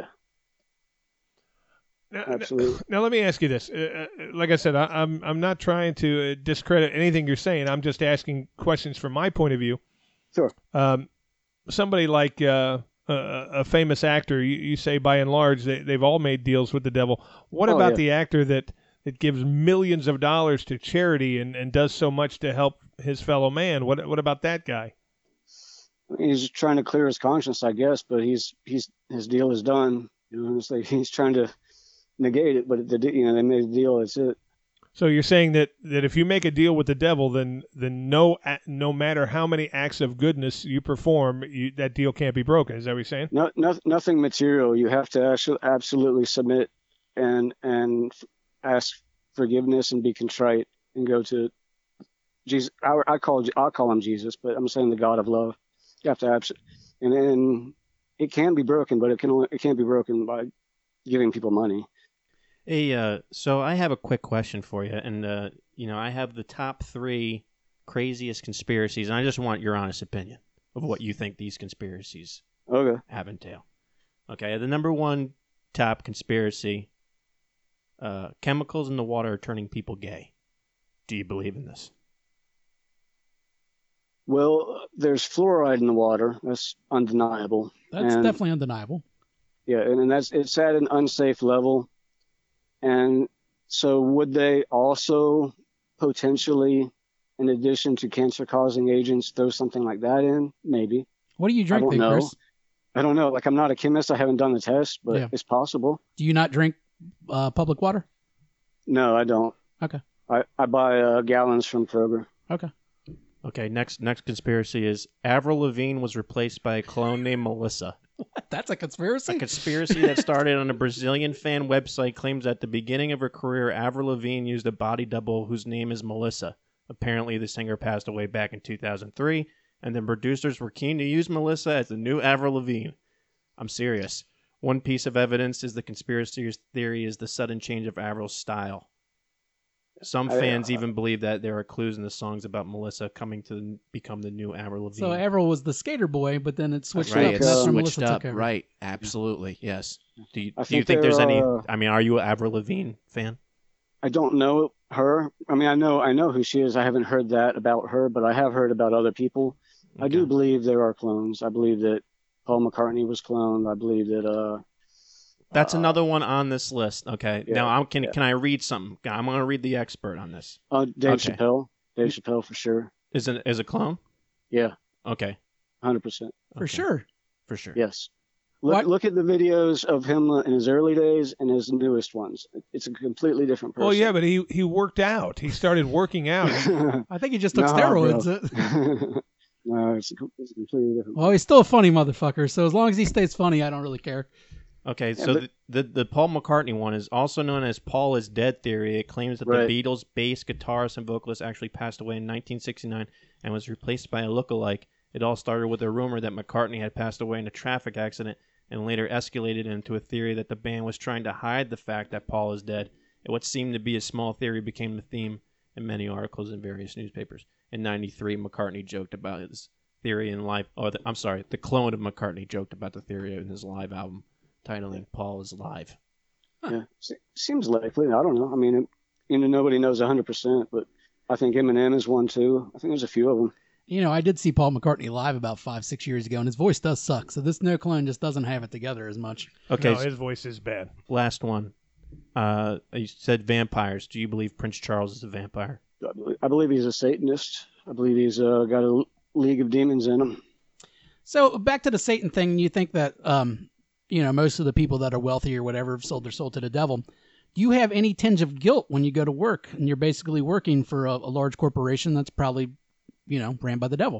Now, absolutely. now let me ask you this. Uh, uh, like I said, I, I'm I'm not trying to uh, discredit anything you're saying. I'm just asking questions from my point of view. Sure. Um, somebody like uh, a, a famous actor, you, you say by and large they, they've all made deals with the devil. What Oh, about yeah. the actor that, that gives millions of dollars to charity and, and does so much to help his fellow man? What what about that guy? He's trying to clear his conscience, I guess, but he's he's his deal is done. You know, it's like he's trying to negate it, but the you know they made a deal. That's it. So you're saying that, that if you make a deal with the devil, then then no a- no matter how many acts of goodness you perform, you, that deal can't be broken. Is that what you're saying? No, no, nothing material. You have to actually absolutely submit and and f- ask forgiveness and be contrite and go to Jesus. I, I call I call him Jesus, but I'm saying the God of love. You have to absolutely, and then it can be broken, but it can only, it can't be broken by giving people money. Hey, uh, so I have a quick question for you, and uh, you know, I have the top three craziest conspiracies, and I just want your honest opinion of what you think these conspiracies Okay. have entail. Okay, the number one top conspiracy: uh, chemicals in the water are turning people gay. Do you believe in this? Well, there's fluoride in the water. That's undeniable. That's And- definitely undeniable. Yeah, and, and that's it's at an unsafe level. And so would they also potentially, in addition to cancer-causing agents, throw something like that in? Maybe. What do you drink, don't then, know. Chris? I don't know. Like, I'm not a chemist. I haven't done the test, but Yeah. it's possible. Do you not drink uh, public water? No, I don't. Okay. I, I buy uh, gallons from Kroger. Okay. Okay, next next conspiracy is Avril Lavigne was replaced by a clone named Melissa. That's a conspiracy. A conspiracy that started on a Brazilian fan website claims at the beginning of her career, Avril Lavigne used a body double whose name is Melissa. Apparently, the singer passed away back in two thousand three, and the producers were keen to use Melissa as the new Avril Lavigne. I'm serious. One piece of evidence is the conspiracy theory is the sudden change of Avril's style. Some fans I, uh, even believe that there are clues in the songs about Melissa coming to become the new Avril Lavigne. So Avril was the skater boy, but then it switched right, up. It's That's when switched Melissa up. took over. Right, absolutely, yes. Do you, I do you think think there's any? uh, I mean, are you an Avril Lavigne fan? I don't know her. I mean, I know I know who she is. I haven't heard that about her, but I have heard about other people. Okay. I do believe there are clones. I believe that Paul McCartney was cloned. I believe that. Uh, That's uh, another one on this list. Okay. Yeah, now, I'm, can yeah. can I read something? I'm going to read the expert on this. uh, Dave Okay. Chappelle. Dave Chappelle for sure. Is it is a clone? Yeah, Okay. one hundred percent. For Okay. sure. For sure. Yes. Look, What- look at the videos of him in his early days and his newest ones. It's a completely different person. Well, yeah, but he he worked out. He started working out. I think he just took Nah, steroids. bro. No, it's a, it's a completely different. Well, he's still a funny motherfucker, so as long as he stays funny, I don't really care. Okay, Yeah, so but- the, the the Paul McCartney one is also known as Paul is Dead theory. It claims that Right. the Beatles' bass guitarist and vocalist actually passed away in nineteen sixty-nine and was replaced by a look-alike. It all started with a rumor that McCartney had passed away in a traffic accident and later escalated into a theory that the band was trying to hide the fact that Paul is dead. And what seemed to be a small theory became the theme in many articles in various newspapers. In ninety-three, McCartney joked about his theory in live. Oh, the, I'm sorry, the clone of McCartney joked about the theory in his live album, titling "Paul is Live." Yeah, Se- seems likely. I don't know. I mean, it, you know, nobody knows one hundred percent, but I think Eminem is one too. I think there's a few of them. You know, I did see Paul McCartney live about five, six years ago, and his voice does suck. So this no clone just doesn't have it together as much. Okay, No, so his voice is bad. last one. Uh, you said vampires. Do you believe Prince Charles is a vampire? I believe, I believe he's a Satanist. I believe he's uh, got a l- league of demons in him. So back to the Satan thing, you think that, um, you know, most of the people that are wealthy or whatever have sold their soul to the devil. Do you have any tinge of guilt when you go to work and you're basically working for a, a large corporation that's probably, you know, ran by the devil?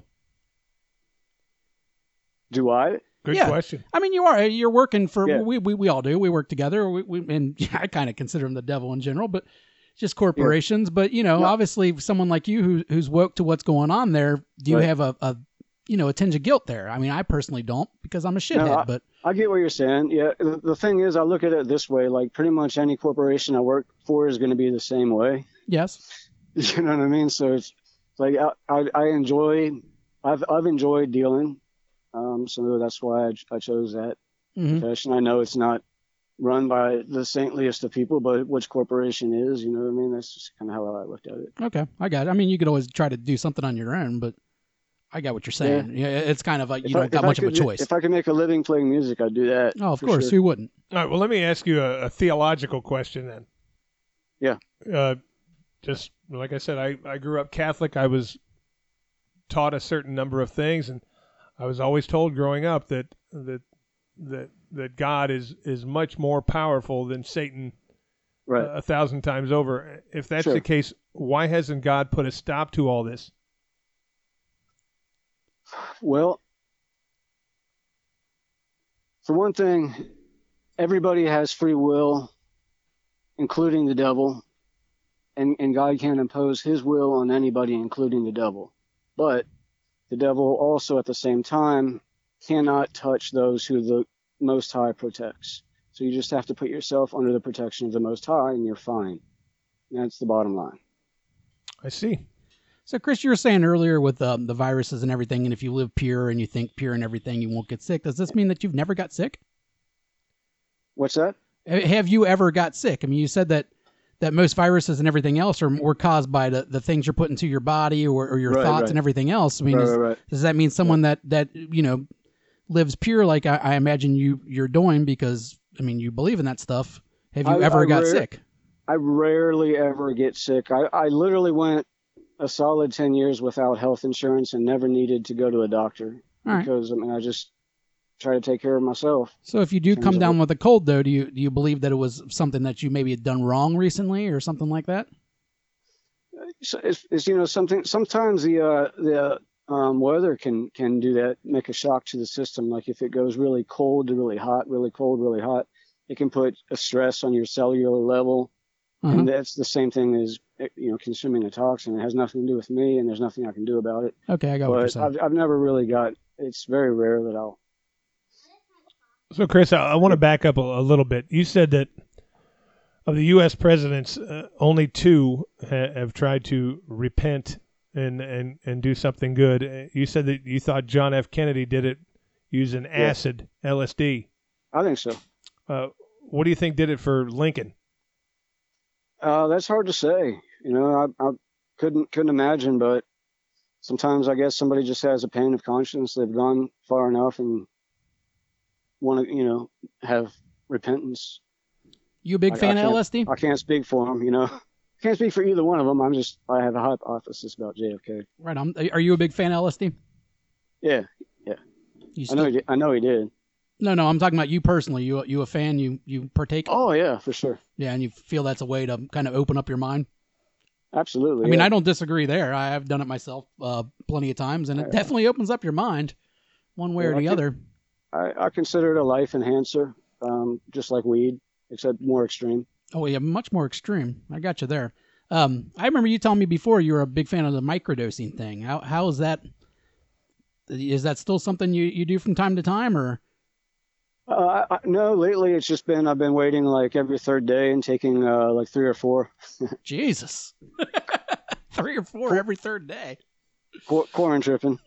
Do I? Good Yeah. question. I mean, you are. You're working for. Yeah. We, we we all do. We work together. We, we and I kind of consider them the devil in general, but just corporations. But you know, No. obviously, someone like you who who's woke to what's going on there. Do you Right. have a, a you know a tinge of guilt there? I mean, I personally don't because I'm a shithead. I- but I get what you're saying. Yeah. The, the thing is, I look at it this way: like pretty much any corporation I work for is going to be the same way. yes, You know what I mean? So it's like I, I, I enjoy. I've I've enjoyed dealing. Um, so that's why I, I chose that hmm profession. I know it's not run by the saintliest of people, but which corporation is, you know what I mean? That's just kind of how I looked at it. okay, I got it. I mean, you could always try to do something on your own, but I got what you're saying. Yeah, it's kind of like you If don't I- got if I much of a could- choice. If I could make a living playing music, I'd do that. Oh, of for course, sure. who wouldn't? All right. Well, let me ask you a, a theological question then. Yeah. Uh, just like I said, I, I grew up Catholic. I was taught a certain number of things, and I was always told growing up that that that that God is is much more powerful than Satan Right. a, a thousand times over. If that's Sure. the case, why hasn't God put a stop to all this? Well, for one thing, everybody has free will, including the devil, and, and God can't impose his will on anybody, including the devil. But the devil also, at the same time, cannot touch those who the Most High protects. So you just have to put yourself under the protection of the Most High, and you're fine. That's the bottom line. I see. So, Chris, you were saying earlier with um, the viruses and everything, and if you live pure and you think pure and everything, you won't get sick. Does this mean that you've never got sick? What's that? H- Have you ever got sick? I mean, you said that, that most viruses and everything else are were caused by the, the things you're putting into your body or, or your Right, thoughts right. and everything else. I mean, Right, is- right, right. does that mean someone that, that you know lives pure like I, I imagine you you're doing because I mean you believe in that stuff? Have you I- ever I got rare- sick? I rarely ever get sick. I, I literally went a solid ten years without health insurance and never needed to go to a doctor All right. because I mean I just try to take care of myself. So if you do Terms come of down what- with a cold though, do you do you believe that it was something that you maybe had done wrong recently or something like that? So it's, it's you know something. Sometimes the uh, the um, weather can can do that, make a shock to the system. Like if it goes really cold to really hot, really cold, really hot, it can put a stress on your cellular level. Uh-huh. And that's the same thing as, you know, consuming a toxin. It has nothing to do with me, and there's nothing I can do about it. Okay, I got what you're But saying. I've, I've never really got, it's very rare that I'll. So, Chris, I, I want to back up a, a little bit. You said that of the U S presidents, uh, only two ha- have tried to repent and, and, and do something good. Uh, You said that you thought John F. Kennedy did it using acid, L S D. I think so. Uh, what do you think did it for Lincoln? Uh, that's hard to say. You know, I, I couldn't couldn't imagine, but sometimes I guess somebody just has a pain of conscience. They've gone far enough and want to, you know, have repentance. You a big I- fan I of can't- L S D? I can't speak for them, you know. I can't speak for either one of them. I'm just, I have a hypothesis about J F K. Right on. Are you a big fan of L S D? Yeah, You I still- know. He did. I know he did. No, no, I'm talking about you personally. You you a fan? You you partake? Oh yeah, for sure. Yeah, and you feel that's a way to kind of open up your mind. Absolutely. I mean, yeah. I don't disagree there. I have done it myself uh, plenty of times, and it definitely opens up your mind, one way Yeah, or I the can- other. I, I consider it a life enhancer, um, just like weed, except more extreme. Oh yeah, much more extreme. I got you there. Um, I remember you telling me before you were a big fan of the microdosing thing. How how is that? Is that still something you, you do from time to time, or? Uh, I, I, no, lately it's just been I've been waiting like every third day and taking uh, like three or four. Jesus, three or four every third day. Qu- Corn tripping.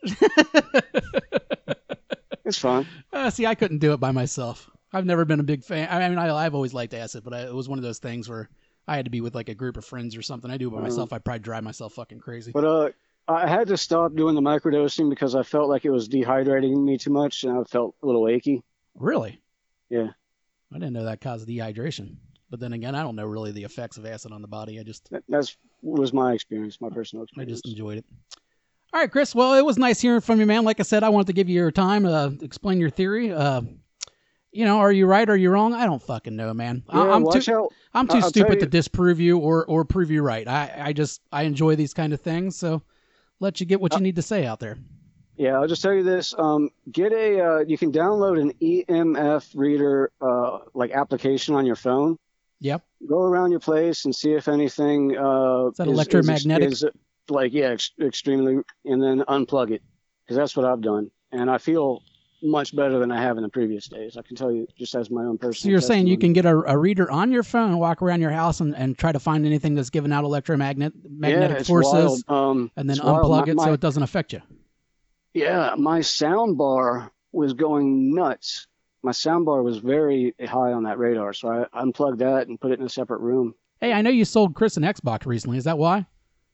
It's fun. Uh, see, I couldn't do it by myself. I've never been a big fan. I mean, I, I've always liked acid, but I, it was one of those things where I had to be with like a group of friends or something. I do it by Mhm. myself. I'd probably drive myself fucking crazy. But uh, I had to stop doing the microdosing because I felt like it was dehydrating me too much, and I felt a little achy. Really? Yeah. I didn't know that caused dehydration. But then again, I don't know really the effects of acid on the body. I just That that's was my experience, my personal I experience. just enjoyed it. All right, Chris. Well, it was nice hearing from you, man. Like I said, I wanted to give you your time, uh, explain your theory. Uh, you know, are you right? Are you wrong? I don't fucking know, man. I- Yeah, I'm watch too, out. I'm too I'll tell stupid to you- disprove you or or prove you right. I I just I enjoy these kind of things, so let you get what you need to say out there. Yeah, I'll just tell you this. Um, get a. Uh, you can download an E M F reader, uh, like application on your phone. Yep. Go around your place and see if anything. Uh, Is that electromagnetic? Is, is, like yeah, ex- extremely, and then unplug it, because that's what I've done, and I feel much better than I have in the previous days. I can tell you just as my own personal. So you're saying you testimony. can get a, a reader on your phone, walk around your house, and, and try to find anything that's giving out electromagnetic magnetic yeah, it's forces, wild. Um, and then it's wild. unplug My- it my- so it doesn't affect you. Yeah, my sound bar was going nuts. My sound bar was very high on that radar, so I unplugged that and put it in a separate room. Hey, I know you sold Chris an Xbox recently. Is that why?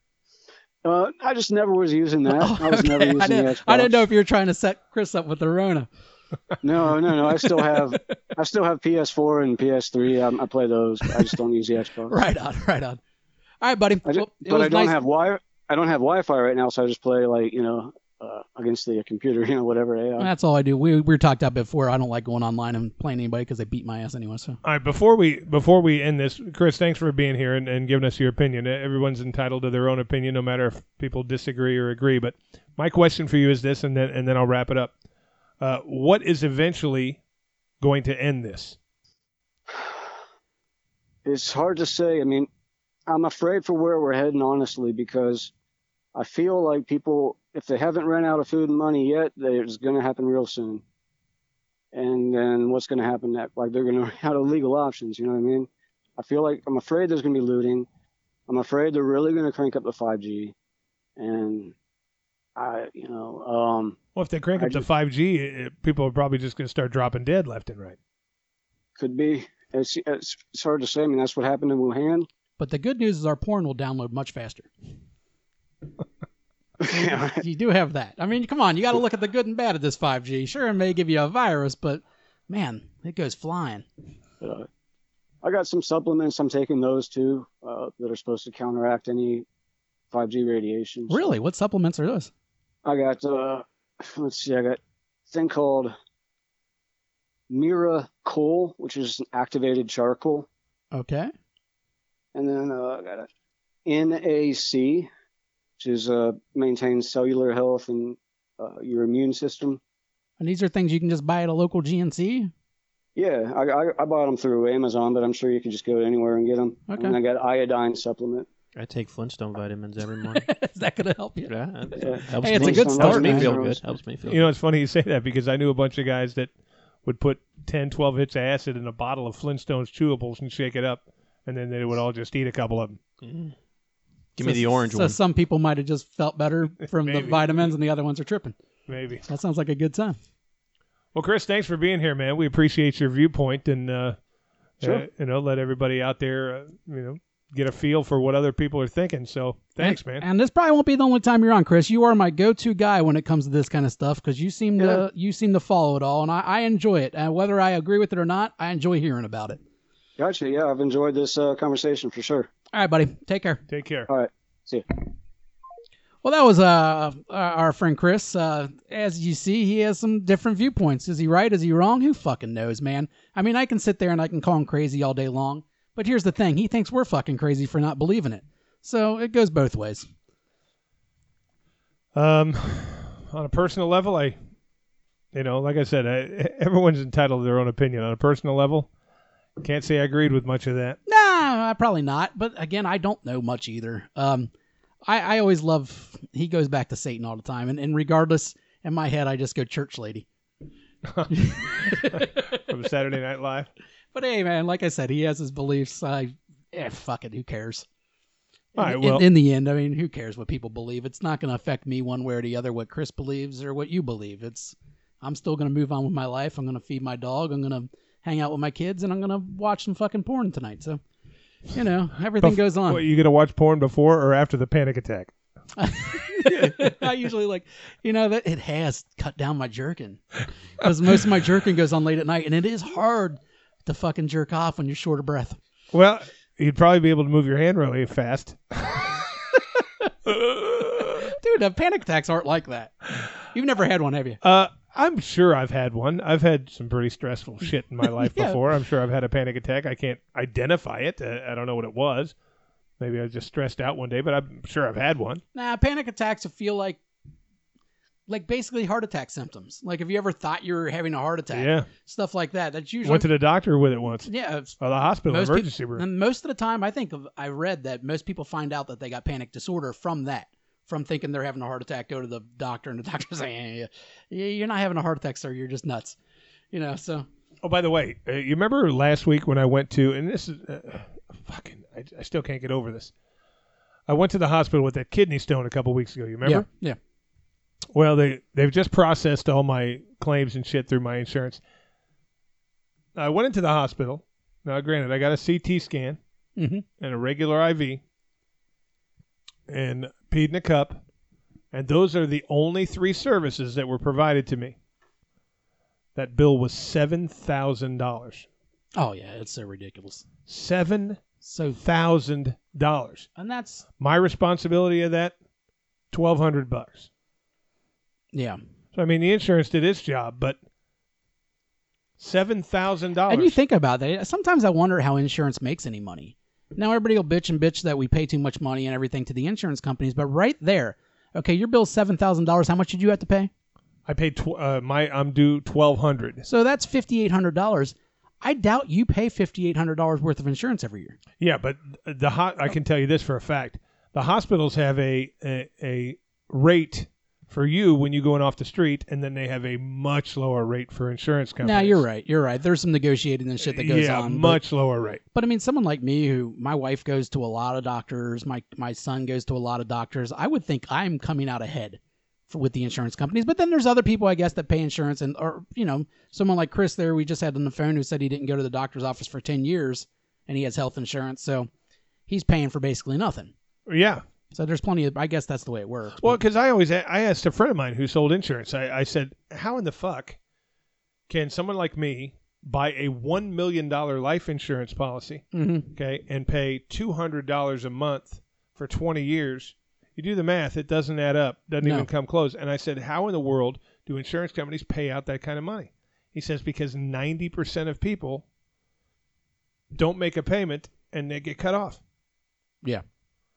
Uh, I just never was using that. Oh, I was never okay. using I, the didn't, Xbox. I didn't know if you were trying to set Chris up with the Rona. No, no, no. I still have, I still have P S four and P S three. I, I play those. I just don't use the Xbox. Right on, right on. All right, buddy. I just, Well, it but was I don't nice- have wi. I don't have Wi-Fi right now, so I just play like you know uh, against the computer, you know, whatever A I. That's all I do. We we were talked about before. I don't like going online and playing anybody because they beat my ass anyway. So All right, before we before we end this, Chris, thanks for being here and, and giving us your opinion. Everyone's entitled to their own opinion, no matter if people disagree or agree. But my question for you is this, and then and then I'll wrap it up. Uh, what is eventually going to end this? It's hard to say. I mean, I'm afraid for where we're heading, honestly, because I feel like people, if they haven't run out of food and money yet, it's going to happen real soon. And then what's going to happen next? Like they're going to run out of legal options. You know what I mean? I feel like I'm afraid there's going to be looting. I'm afraid they're really going to crank up the five G. And I, you know, um, Well, if they crank I up to just- five G, it, people are probably just going to start dropping dead left and right. could be. It's, it's it's hard to say. I mean, that's what happened in Wuhan. but the good news is our porn will download much faster. Yeah. You do have that. I mean, come on, you got to look at the good and bad of this five G. Sure, it may give you a virus, but man, it goes flying. Uh, I got some supplements. I'm taking those too uh, that are supposed to counteract any five G radiation. So Really? What supplements are those? I got, uh, let's see, I got a thing called Mira Coal, which is an activated charcoal. Okay. And then uh, I got a N A C, which is uh, maintains cellular health and uh, your immune system. And these are things you can just buy at a local G N C? Yeah, I, I, I bought them through Amazon, but I'm sure you can just go anywhere and get them. Okay. And I got iodine supplement. I take Flintstone vitamins every morning. Is that going to help you? Yeah, that Yeah. helps Hey, it's me, a good helps start, me man. feel good. Helps me feel You know, it's funny you say that because I knew a bunch of guys that would put ten, twelve hits of acid in a bottle of Flintstones chewables and shake it up, and then they would all just eat a couple of them. good. Mm. Give So- me the orange so one. some people might have just felt better from the Maybe. vitamins and the other ones are tripping. Maybe. That sounds like a good time. Well, Chris, thanks for being here, man. We appreciate your viewpoint, and uh, Sure. uh, you know, let everybody out there, uh, you know, get a feel for what other people are thinking. So, thanks, and, man. And this probably won't be the only time you're on, Chris. You are my go-to guy when it comes to this kind of stuff because you seem Yeah. to you seem to follow it all, and I, I enjoy it. And whether I agree with it or not, I enjoy hearing about it. Gotcha. Yeah, I've enjoyed this uh, conversation for sure. All right, buddy. Take care. Take care. All right. See ya. Well, that was uh our friend Chris. Uh, as you see, he has some different viewpoints. Is he right? Is he wrong? Who fucking knows, man? I mean, I can sit there and I can call him crazy all day long, but here's the thing: he thinks we're fucking crazy for not believing it. So it goes both ways. Um, on a personal level, I, you know, like I said, I, everyone's entitled to their own opinion. On a personal level, can't say I agreed with much of that. Nah, probably not. But again, I don't know much either. Um, I, I always love. He goes back to Satan all the time, and, and regardless, in my head, I just go church lady. From Saturday Night Live. But hey, man, like I said, he has his beliefs. I, eh, fuck it, who cares? All right, In- well- in, in the end, I mean, who cares what people believe? It's not going to affect me one way or the other. What Chris believes or what you believe. It's. I'm still going to move on with my life. I'm going to feed my dog. I'm going to hang out with my kids, and I'm going to watch some fucking porn tonight. So, you know, everything Bef- goes on. What, you gonna watch porn before or after the panic attack? I usually like, you know, that it has cut down my jerking because most of my jerking goes on late at night, and it is hard to fucking jerk off when you're short of breath. Well, you'd probably be able to move your hand really fast. Dude, uh, panic attacks aren't like that. You've never had one, have you? Uh, I'm sure I've had one. I've had some pretty stressful shit in my life Yeah. before. I'm sure I've had a panic attack. I can't identify it. Uh, I don't know what it was. Maybe I was just stressed out one day, but I'm sure I've had one. Nah, panic attacks feel like, like basically heart attack symptoms. Like if you ever thought you were having a heart attack, Yeah. stuff like that. That's usually Went to the doctor with it once. yeah. it's- Or the hospital Most emergency people, room. and most of the time, I think of, I read that most people find out that they got panic disorder from that, from thinking they're having a heart attack. Go to the doctor, and the doctor's saying, yeah, yeah, "You're not having a heart attack, sir. You're just nuts." You know. So Oh, by the way, uh, you remember last week when I went to, and this is uh, fucking, I, I still can't get over this. I went to the hospital with that kidney stone a couple weeks ago. You remember? yeah, yeah. Well, they they've just processed all my claims and shit through my insurance. I went into the hospital. Now, granted, I got a C T scan Mhm. and a regular I V and peed in a cup, and those are the only three services that were provided to me. That bill was seven thousand dollars. Oh yeah, it's so ridiculous. Seven So, thousand dollars. and that's My responsibility of that, twelve hundred bucks. yeah. So I mean, the insurance did its job, but seven thousand dollars. And you think about that. Sometimes I wonder how insurance makes any money. Now everybody will bitch and bitch that we pay too much money and everything to the insurance companies, but right there, okay, your bill's seven thousand dollars. How much did you have to pay? I paid tw- uh, my I'm due twelve hundred. So that's fifty-eight hundred dollars. I doubt you pay fifty-eight hundred dollars worth of insurance every year. Yeah, but the ho- I can tell you this for a fact: the hospitals have a, a a rate for you when you going off the street, and then they have a much lower rate for insurance companies. Now you're right. You're right. There's some negotiating and shit that goes yeah, on. but- much lower rate. But I mean, someone like me, who my wife goes to a lot of doctors, my my son goes to a lot of doctors. I would think I'm coming out ahead for, with the insurance companies. But then there's other people, I guess, that pay insurance, and or you know, someone like Chris there we just had on the phone who said he didn't go to the doctor's office for ten years, and he has health insurance, so he's paying for basically nothing. Yeah. So there's plenty of. I guess that's the way it works. Well, because I always I asked a friend of mine who sold insurance. I, I said, "How in the fuck can someone like me buy a one million dollar life insurance policy, Mm-hmm. okay, and pay two hundred dollars a month for twenty years?" You do the math; it doesn't add up. Doesn't No. even come close. And I said, "How in the world do insurance companies pay out that kind of money?" He says, "Because ninety percent of people don't make a payment and they get cut off." Yeah.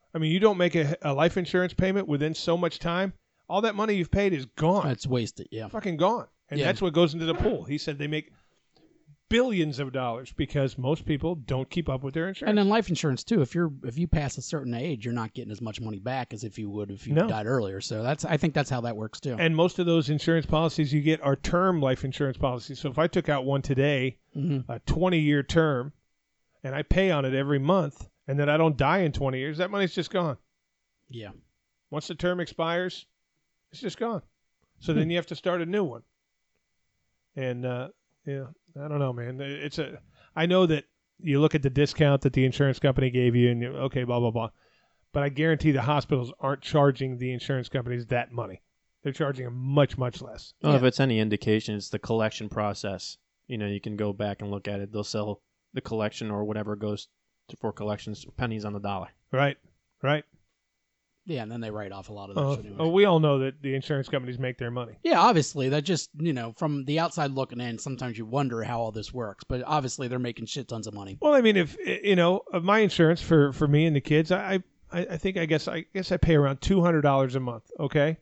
I mean, you don't make a, a life insurance payment within so much time, all that money you've paid is gone. That's wasted. Yeah. Fucking gone. And Yeah. that's what goes into the pool. He said they make billions of dollars because most people don't keep up with their insurance. And then life insurance too. If you're if you pass a certain age, you're not getting as much money back as if you would if you No. died earlier. So that's I think that's how that works too. And most of those insurance policies you get are term life insurance policies. So if I took out one today, Mhm. a twenty-year term, and I pay on it every month, and then I don't die in twenty years, that money's just gone. Yeah. Once the term expires, it's just gone. So then you have to start a new one. And, uh, yeah, I don't know, man. It's a. I know that you look at the discount that the insurance company gave you, and you okay, blah blah blah. But I guarantee the hospitals aren't charging the insurance companies that money. They're charging them much much less. Well, if Yeah. it's any indication, it's the collection process. You know, you can go back and look at it. They'll sell the collection or whatever goes to, for collections pennies on the dollar. Right, right. Yeah, and then they write off a lot of Uh, those anyway. oh, we all know that the insurance companies make their money. Yeah, obviously that just you know from the outside looking in, sometimes you wonder how all this works, but obviously they're making shit tons of money. Well, I mean, if you know, of my insurance for, for me and the kids, I, I I think I guess I guess I pay around two hundred dollars a month. Okay,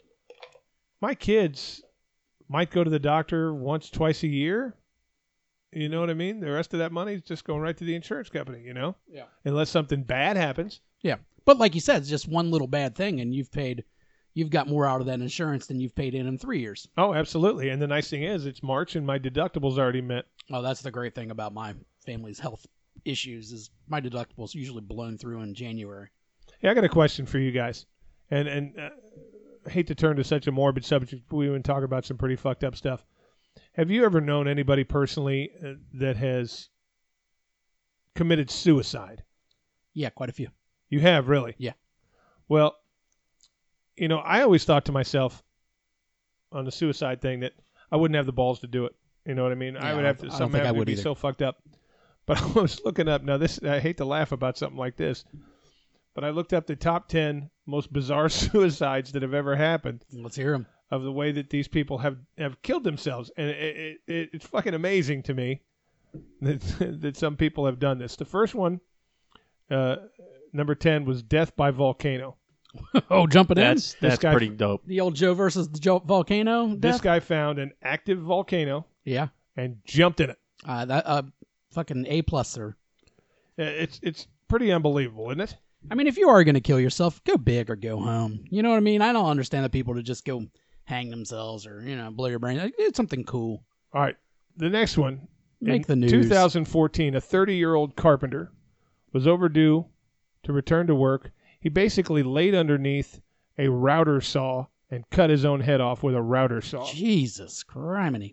my kids might go to the doctor once, twice a year. You know what I mean? The rest of that money is just going right to the insurance company. You know, Yeah. unless something bad happens. Yeah, but like you said, it's just one little bad thing, and you've paid, you've got more out of that insurance than you've paid in in three years. Oh, absolutely. And the nice thing is, it's March and my deductible's already met. Oh, that's the great thing about my family's health issues is my deductible's usually blown through in January. Hey, I got a question for you guys, and and uh, I hate to turn to such a morbid subject, but we even talk about some pretty fucked up stuff. Have you ever known anybody personally uh, that has committed suicide? Yeah, quite a few. You have, really? Yeah. Well, you know, I always thought to myself on the suicide thing that I wouldn't have the balls to do it. You know what I mean? I Yeah, would I have don't- to. I don't Something think I have to would be either. so fucked up. But I was looking up now. This I hate to laugh about something like this, but I looked up the top ten most bizarre suicides that have ever happened Let's hear them. of the way that these people have, have killed themselves, and it, it, it, it's fucking amazing to me that that some people have done this. The first one, uh, number ten, was death by volcano. Oh, jumping That's in? that's guy- pretty dope. The old Joe versus the Joe volcano This death? guy found an active volcano Yeah. and jumped in it. Uh, that uh, fucking A plus, sir. Uh, It's it's pretty unbelievable, isn't it? I mean, if you are going to kill yourself, go big or go home. You know what I mean? I don't understand the people to just go hang themselves or, you know, blow your brain. Like, it's something cool. All right, the next one. Make in the news. two thousand fourteen, a thirty-year-old carpenter was overdue to return to work. He basically laid underneath a router saw and cut his own head off with a router saw. Jesus criminy.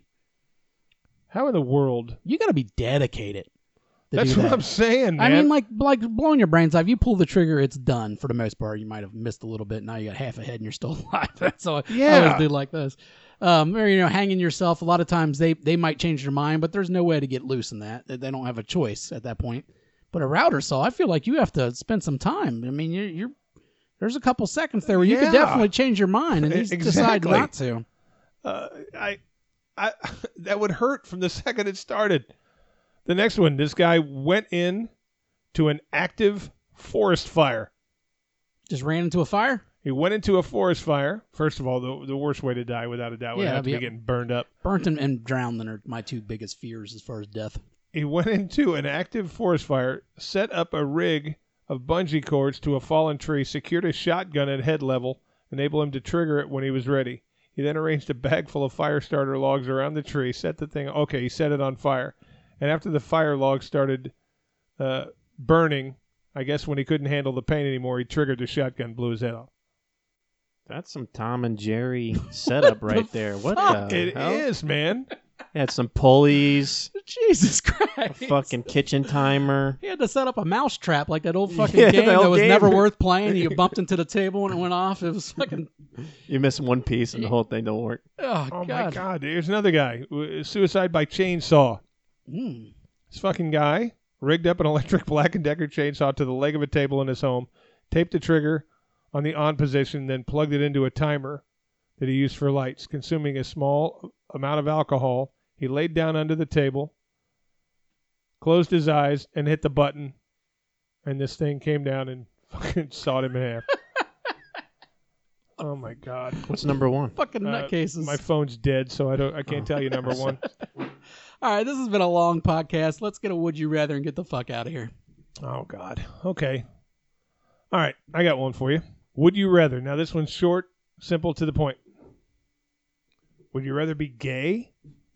How in the world? You got to be dedicated. to That's do what that. I'm saying, man. I mean, like like blowing your brains out. You pull the trigger, it's done for the most part. You might have missed a little bit. Now you got half a head and you're still alive. That's all. I Yeah. always do like this. Um, or you know, hanging yourself. A lot of times they they might change their mind, but there's no way to get loose in that. They don't have a choice at that point. But a router saw, I feel like you have to spend some time. I mean, you're, you're there's a couple seconds there where you Yeah. could definitely change your mind, and you decide Exactly. not to. uh, I, I, that would hurt from the second it started. The next one, this guy went in to an active forest fire. Just ran into a fire. He went into a forest fire. First of all, the the worst way to die, without a doubt, would Yeah, have to yeah. be getting burned up. Burnt and, and drowned are my two biggest fears as far as death. He went into an active forest fire, set up a rig of bungee cords to a fallen tree, secured a shotgun at head level, enable him to trigger it when he was ready. He then arranged a bag full of fire starter logs around the tree, set the thing, okay, he set it on fire. And after the fire logs started uh, burning, I guess when he couldn't handle the pain anymore, he triggered the shotgun, blew his head off. That's some Tom and Jerry setup right there. What the It hell? is, man. Had some pulleys, Jesus a Christ! fucking kitchen timer. He had to set up a mouse trap like that old fucking Yeah, game the that old was game. never worth playing. You bumped into the table and it went off. It was fucking. You miss one piece and the whole thing don't work. Oh, Oh, God. my God. Here's another guy. w- Suicide by chainsaw. Mm. This fucking guy rigged up an electric Black and Decker chainsaw to the leg of a table in his home, taped the trigger on the on position, then plugged it into a timer that he used for lights. Consuming a small amount of alcohol, he laid down under the table, closed his eyes, and hit the button, and this thing came down and fucking sawed him in half. Oh my God! What's number one? Fucking Uh, nutcases. My phone's dead, so I don't. I can't tell you number one. All right, this has been a long podcast. Let's get a would you rather and get the fuck out of here. Oh God. Okay. All right, I got one for you. Would you rather? Now this one's short, simple, to the point. Would you rather be gay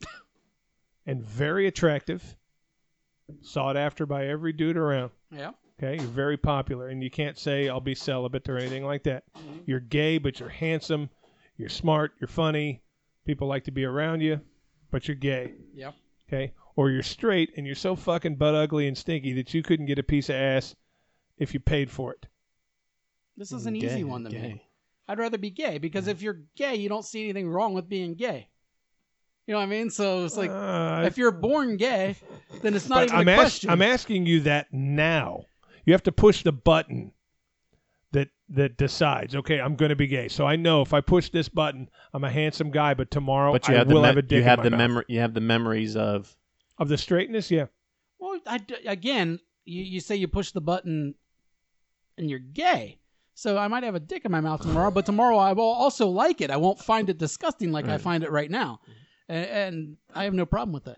and very attractive, sought after by every dude around? Yeah. Okay, you're very popular, and you can't say I'll be celibate or anything like that. You're gay, but you're handsome, you're smart, you're funny. People like to be around you, but you're gay. Yep. Okay, or you're straight and you're so fucking butt ugly and stinky that you couldn't get a piece of ass if you paid for it. This is an Gay, easy one to gay. me. I'd rather be gay because if you're gay, you don't see anything wrong with being gay. You know what I mean? So it's like Uh, if you're born gay, then it's not but even I'm a ask- question. I'm asking you that now. You have to push the button that that decides. Okay, I'm going to be gay. So I know if I push this button, I'm a handsome guy. But tomorrow, But you I have the will me- have a dick you have in the my mouth. memory. You have the memories of. Of the straightness, yeah. Well, I d again, you, you say you push the button and you're gay. So I might have a dick in my mouth tomorrow, but tomorrow I will also like it. I won't find it disgusting like I Right. find it right now. And, and I have no problem with that.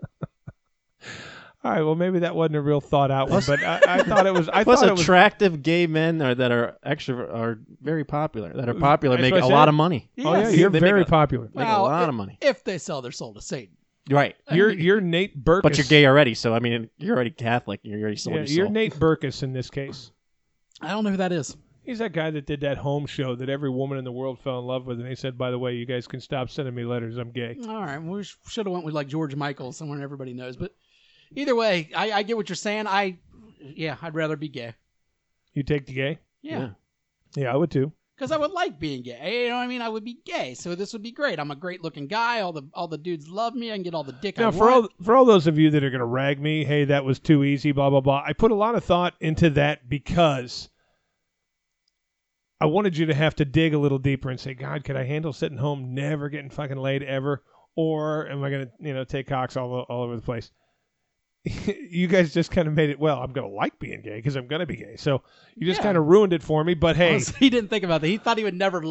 All right. Well, maybe that wasn't a real thought out one, but I, I thought it was. I Plus, thought it was. attractive gay men are, that are extrovert are very popular. That are popular That's make what a I lot said. of money. Oh yeah, Yes. you're They make very a- popular. Make Well, a lot if, of money. if they sell their soul to Satan. Right. You're you're Nate Burkus. But you're gay already, so I mean, you're already Catholic. You're already sold Yeah, your you're soul. Nate Burkus in this case. I don't know who that is. He's that guy that did that home show that every woman in the world fell in love with, and he said, "By the way, you guys can stop sending me letters. I'm gay." All right, we should have went with like George Michael, someone everybody knows. But either way, I, I get what you're saying. I, yeah, I'd rather be gay. You take the gay? Yeah, Yeah. Yeah, I would too. because I would like being gay. You know what I mean? I would be gay, so this would be great. I'm a great looking guy. All the all the dudes love me. I can get all the dick I Now, want. for all for all those of you that are going to rag me, hey, that was too easy, blah blah blah. I put a lot of thought into that because I wanted you to have to dig a little deeper and say, God, could I handle sitting home, never getting fucking laid ever, or am I going to, you know, take cocks all all over the place? You guys just kind of made it. Well, I'm going to like being gay because I'm going to be gay. So you just Yeah. kind of ruined it for me. But hey, Honestly, he didn't think about that. He thought he would never.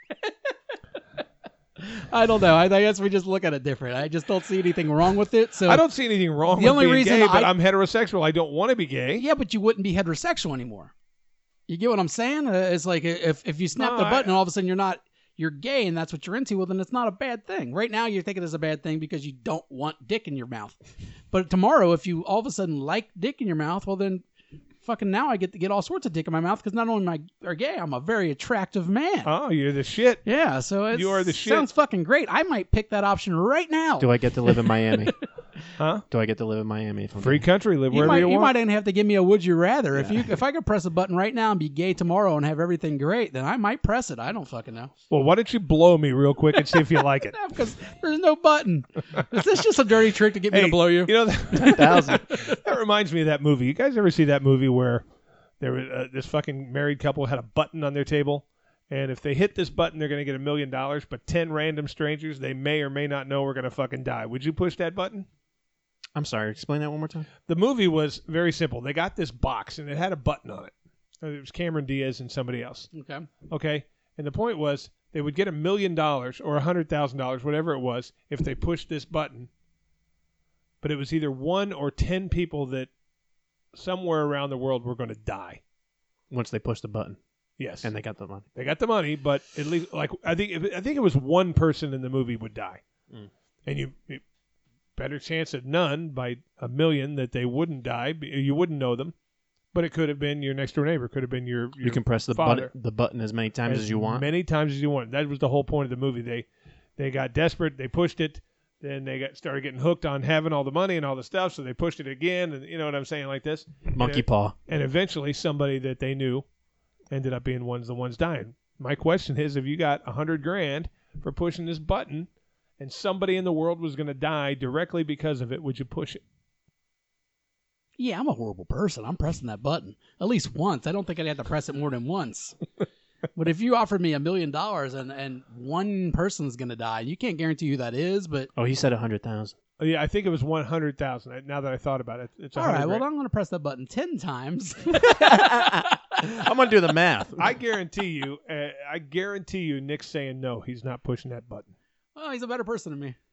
I don't know. I, I guess we just look at it different. I just don't see anything wrong with it. So I don't see anything wrong The with only being reason gay, but I- I'm heterosexual. I don't want to be gay. Yeah, but you wouldn't be heterosexual anymore. You get what I'm saying? Uh, It's like if if you snap No, the I- button and all of a sudden you're not you're gay and that's what you're into, well then it's not a bad thing. Right now you're thinking it's a bad thing because you don't want dick in your mouth. But tomorrow if you all of a sudden like dick in your mouth, well then fucking now I get to get all sorts of dick in my mouth because not only am I are gay, I'm a very attractive man. Oh, you're the shit. Yeah, so it You are the shit. sounds fucking great. I might pick that option right now. Do I get to live in Miami? Huh? Do I get to live in Miami? If I'm Free gay? country, live You wherever might, you you want. might even have to give me a would you rather. If you if I could press a button right now and be gay tomorrow and have everything great, then I might press it. I don't fucking know. Well, why don't you blow me real quick and see if you like it? Because there's no button. Is this just a dirty trick to get me Hey, to blow you? You know, that, that reminds me of that movie. You guys ever see that movie where there was uh, this fucking married couple had a button on their table, and if they hit this button, they're going to get a million dollars, but ten random strangers they may or may not know are going to fucking die. Would you push that button? I'm sorry. Explain that one more time. The movie was very simple. They got this box, and it had a button on it. It was Cameron Diaz and somebody else. Okay. Okay, and the point was they would get a million dollars or a hundred thousand dollars, whatever it was, if they pushed this button. But it was either one or ten people that somewhere around the world were going to die. Once they push the button Yes, and they got the money. they got the money, but at least like I think I think it was one person in the movie would die, Mm. and you, you better chance at none by a million that they wouldn't die. You wouldn't know them, but it could have been your next door neighbor. Could have been your, your You can press the father. button, the button as many times as, you want. Many times as you want. That was the whole point of the movie. They they got desperate. They pushed it. Then they got started getting hooked on having all the money and all the stuff. So they pushed it again. And you know what I'm saying, like this. Monkey and, paw. And eventually, somebody that they knew ended up being one's the ones dying. My question is, if you got a hundred grand for pushing this button, and somebody in the world was going to die directly because of it, would you push it? Yeah, I'm a horrible person. I'm pressing that button at least once. I don't think I'd have to press it more than once. But if you offered me a million dollars and and one person's gonna die, you can't guarantee who that is. But Oh, he said a hundred thousand. Oh, yeah, I think it was one hundred thousand. Now that I thought about it, it's a all right, hundred well grand. I'm gonna press that button ten times. I'm gonna do the math. I guarantee you, uh, I guarantee you, Nick's saying no. He's not pushing that button. Oh, he's a better person than me.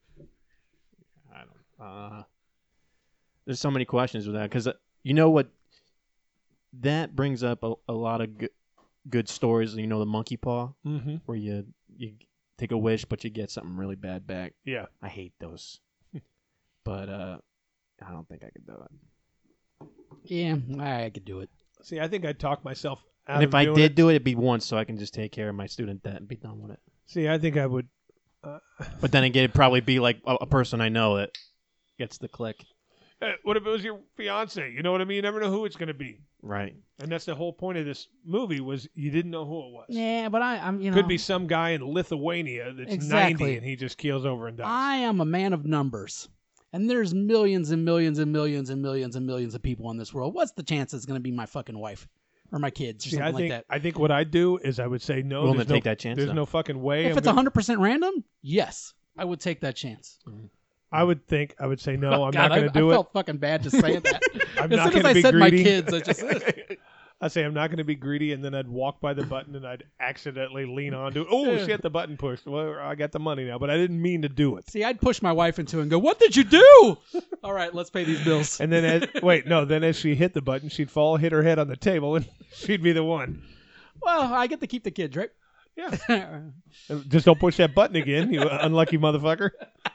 I don't. Uh, there's so many questions with that because uh, you know what? That brings up a, a lot of good, good stories. You know, the monkey paw, Mm-hmm. where you you take a wish, but you get something really bad back. Yeah. I hate those, but uh, I don't think I could do it. Yeah, I could do it. See, I think I'd talk myself out And of if I doing did it. do it, it'd be once, so I can just take care of my student debt and be done with it. See, I think I would. But then again, it'd probably be like a, a person I know that gets the click. Uh, what if it was your fiance? You know what I mean? You never know who it's going to be. Right. And that's the whole point of this movie was you didn't know who it was. Yeah, but I, I'm, you know, Could be some guy in Lithuania that's Exactly. ninety and he just keels over and dies. I am a man of numbers, and there's millions and millions and millions and millions and millions of people in this world. What's the chance it's going to be my fucking wife or my kids or See, something I think like that? I think what I'd do is I would say no. Willing there's to no, take that chance, There's though. no fucking way. If I'm it's gonna- one hundred percent random, yes, I would take that chance. I would think I would say no. I'm God, not going I, to do I it. felt fucking bad just saying that. I'm as not soon as gonna I be said my greedy. kids, I just I say I'm not going to be greedy, and then I'd walk by the button and I'd accidentally lean onto it. Oh shit, the button pushed. Well, I got the money now, but I didn't mean to do it. see. I'd push my wife into it and go, "What did you do?" All right, let's pay these bills. And then, as, wait, no. Then as she hit the button, she'd fall, hit her head on the table, and she'd be the one. Well, I get to keep the kids, right? Yeah. Just don't push that button again, you unlucky motherfucker.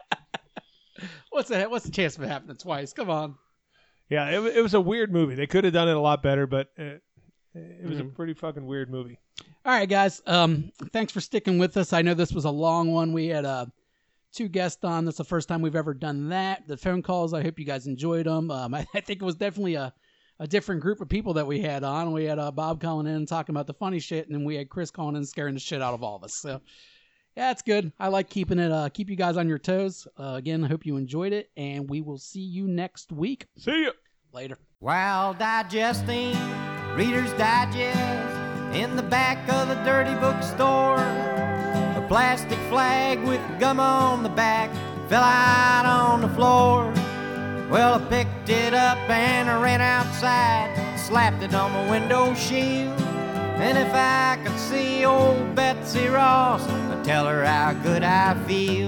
What's the what's the chance of it happening twice? Come on. Yeah, it, wa- it was a weird movie. They could have done it a lot better, but uh, it was a pretty fucking weird movie. All right, guys. Um, thanks for sticking with us. I know this was a long one. We had uh, two guests on. That's the first time we've ever done that. The phone calls, I hope you guys enjoyed them. Um, I, I think it was definitely a, a different group of people that we had on. We had uh, Bob calling in talking about the funny shit, and then we had Chris calling in scaring the shit out of all of us. So, yeah, it's good. I like keeping it, uh, keep you guys on your toes. Uh, again, I hope you enjoyed it, and we will see you next week. See ya. Later. While digesting Reader's Digest in the back of the dirty bookstore, a plastic flag with gum on the back fell out on the floor. Well, I picked it up and I ran outside, slapped it on my window shield. And if I could see old Betsy Ross, I'd tell her how good I feel.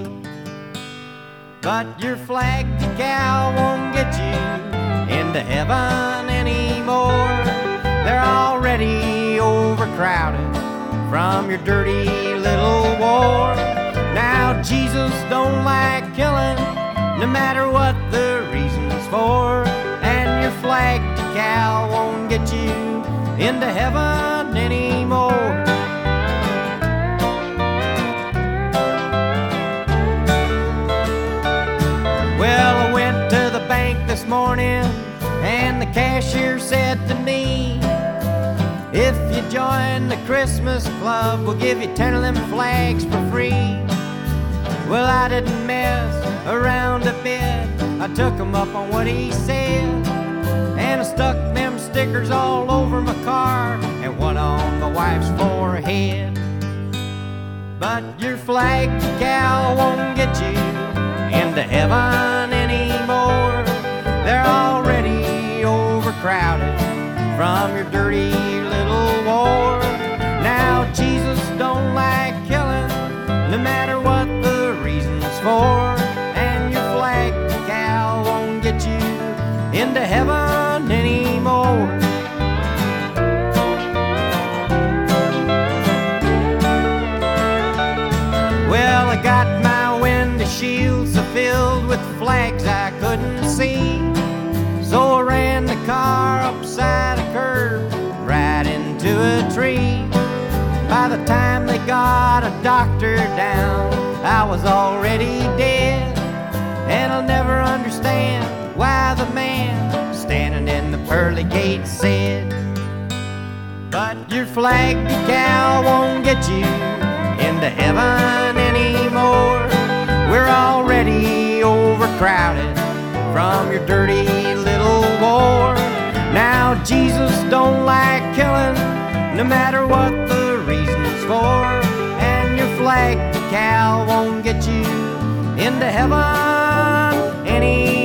But your flag decal won't get you into heaven anymore. They're already overcrowded from your dirty little war. Now Jesus don't like killing, no matter what the reason's for. And your flag decal won't get you into heaven anymore. Well, I went to the bank this morning and the cashier said to me, if you join the Christmas club, we'll give you ten of them flags for free. Well, I didn't mess around a bit. I took him up on what he said, and I stuck them stickers all over my car and one on my wife's forehead. But your flag decal won't get you into heaven anymore. They're already overcrowded from your dirty little war. Now Jesus don't like killing, no matter what the reason's for. And your flag decal won't get you into heaven anymore. Well, I got my window shields so filled with flags I couldn't see, so I ran the car upside a curb right into a tree. By the time they got a doctor down, I was already dead. And I'll never understand why the man standing in the pearly gate said, but your flag decal won't get you into heaven anymore. We're already overcrowded from your dirty little war. Now Jesus don't like killing, no matter what the reason's for. And your flag decal won't get you into heaven anymore.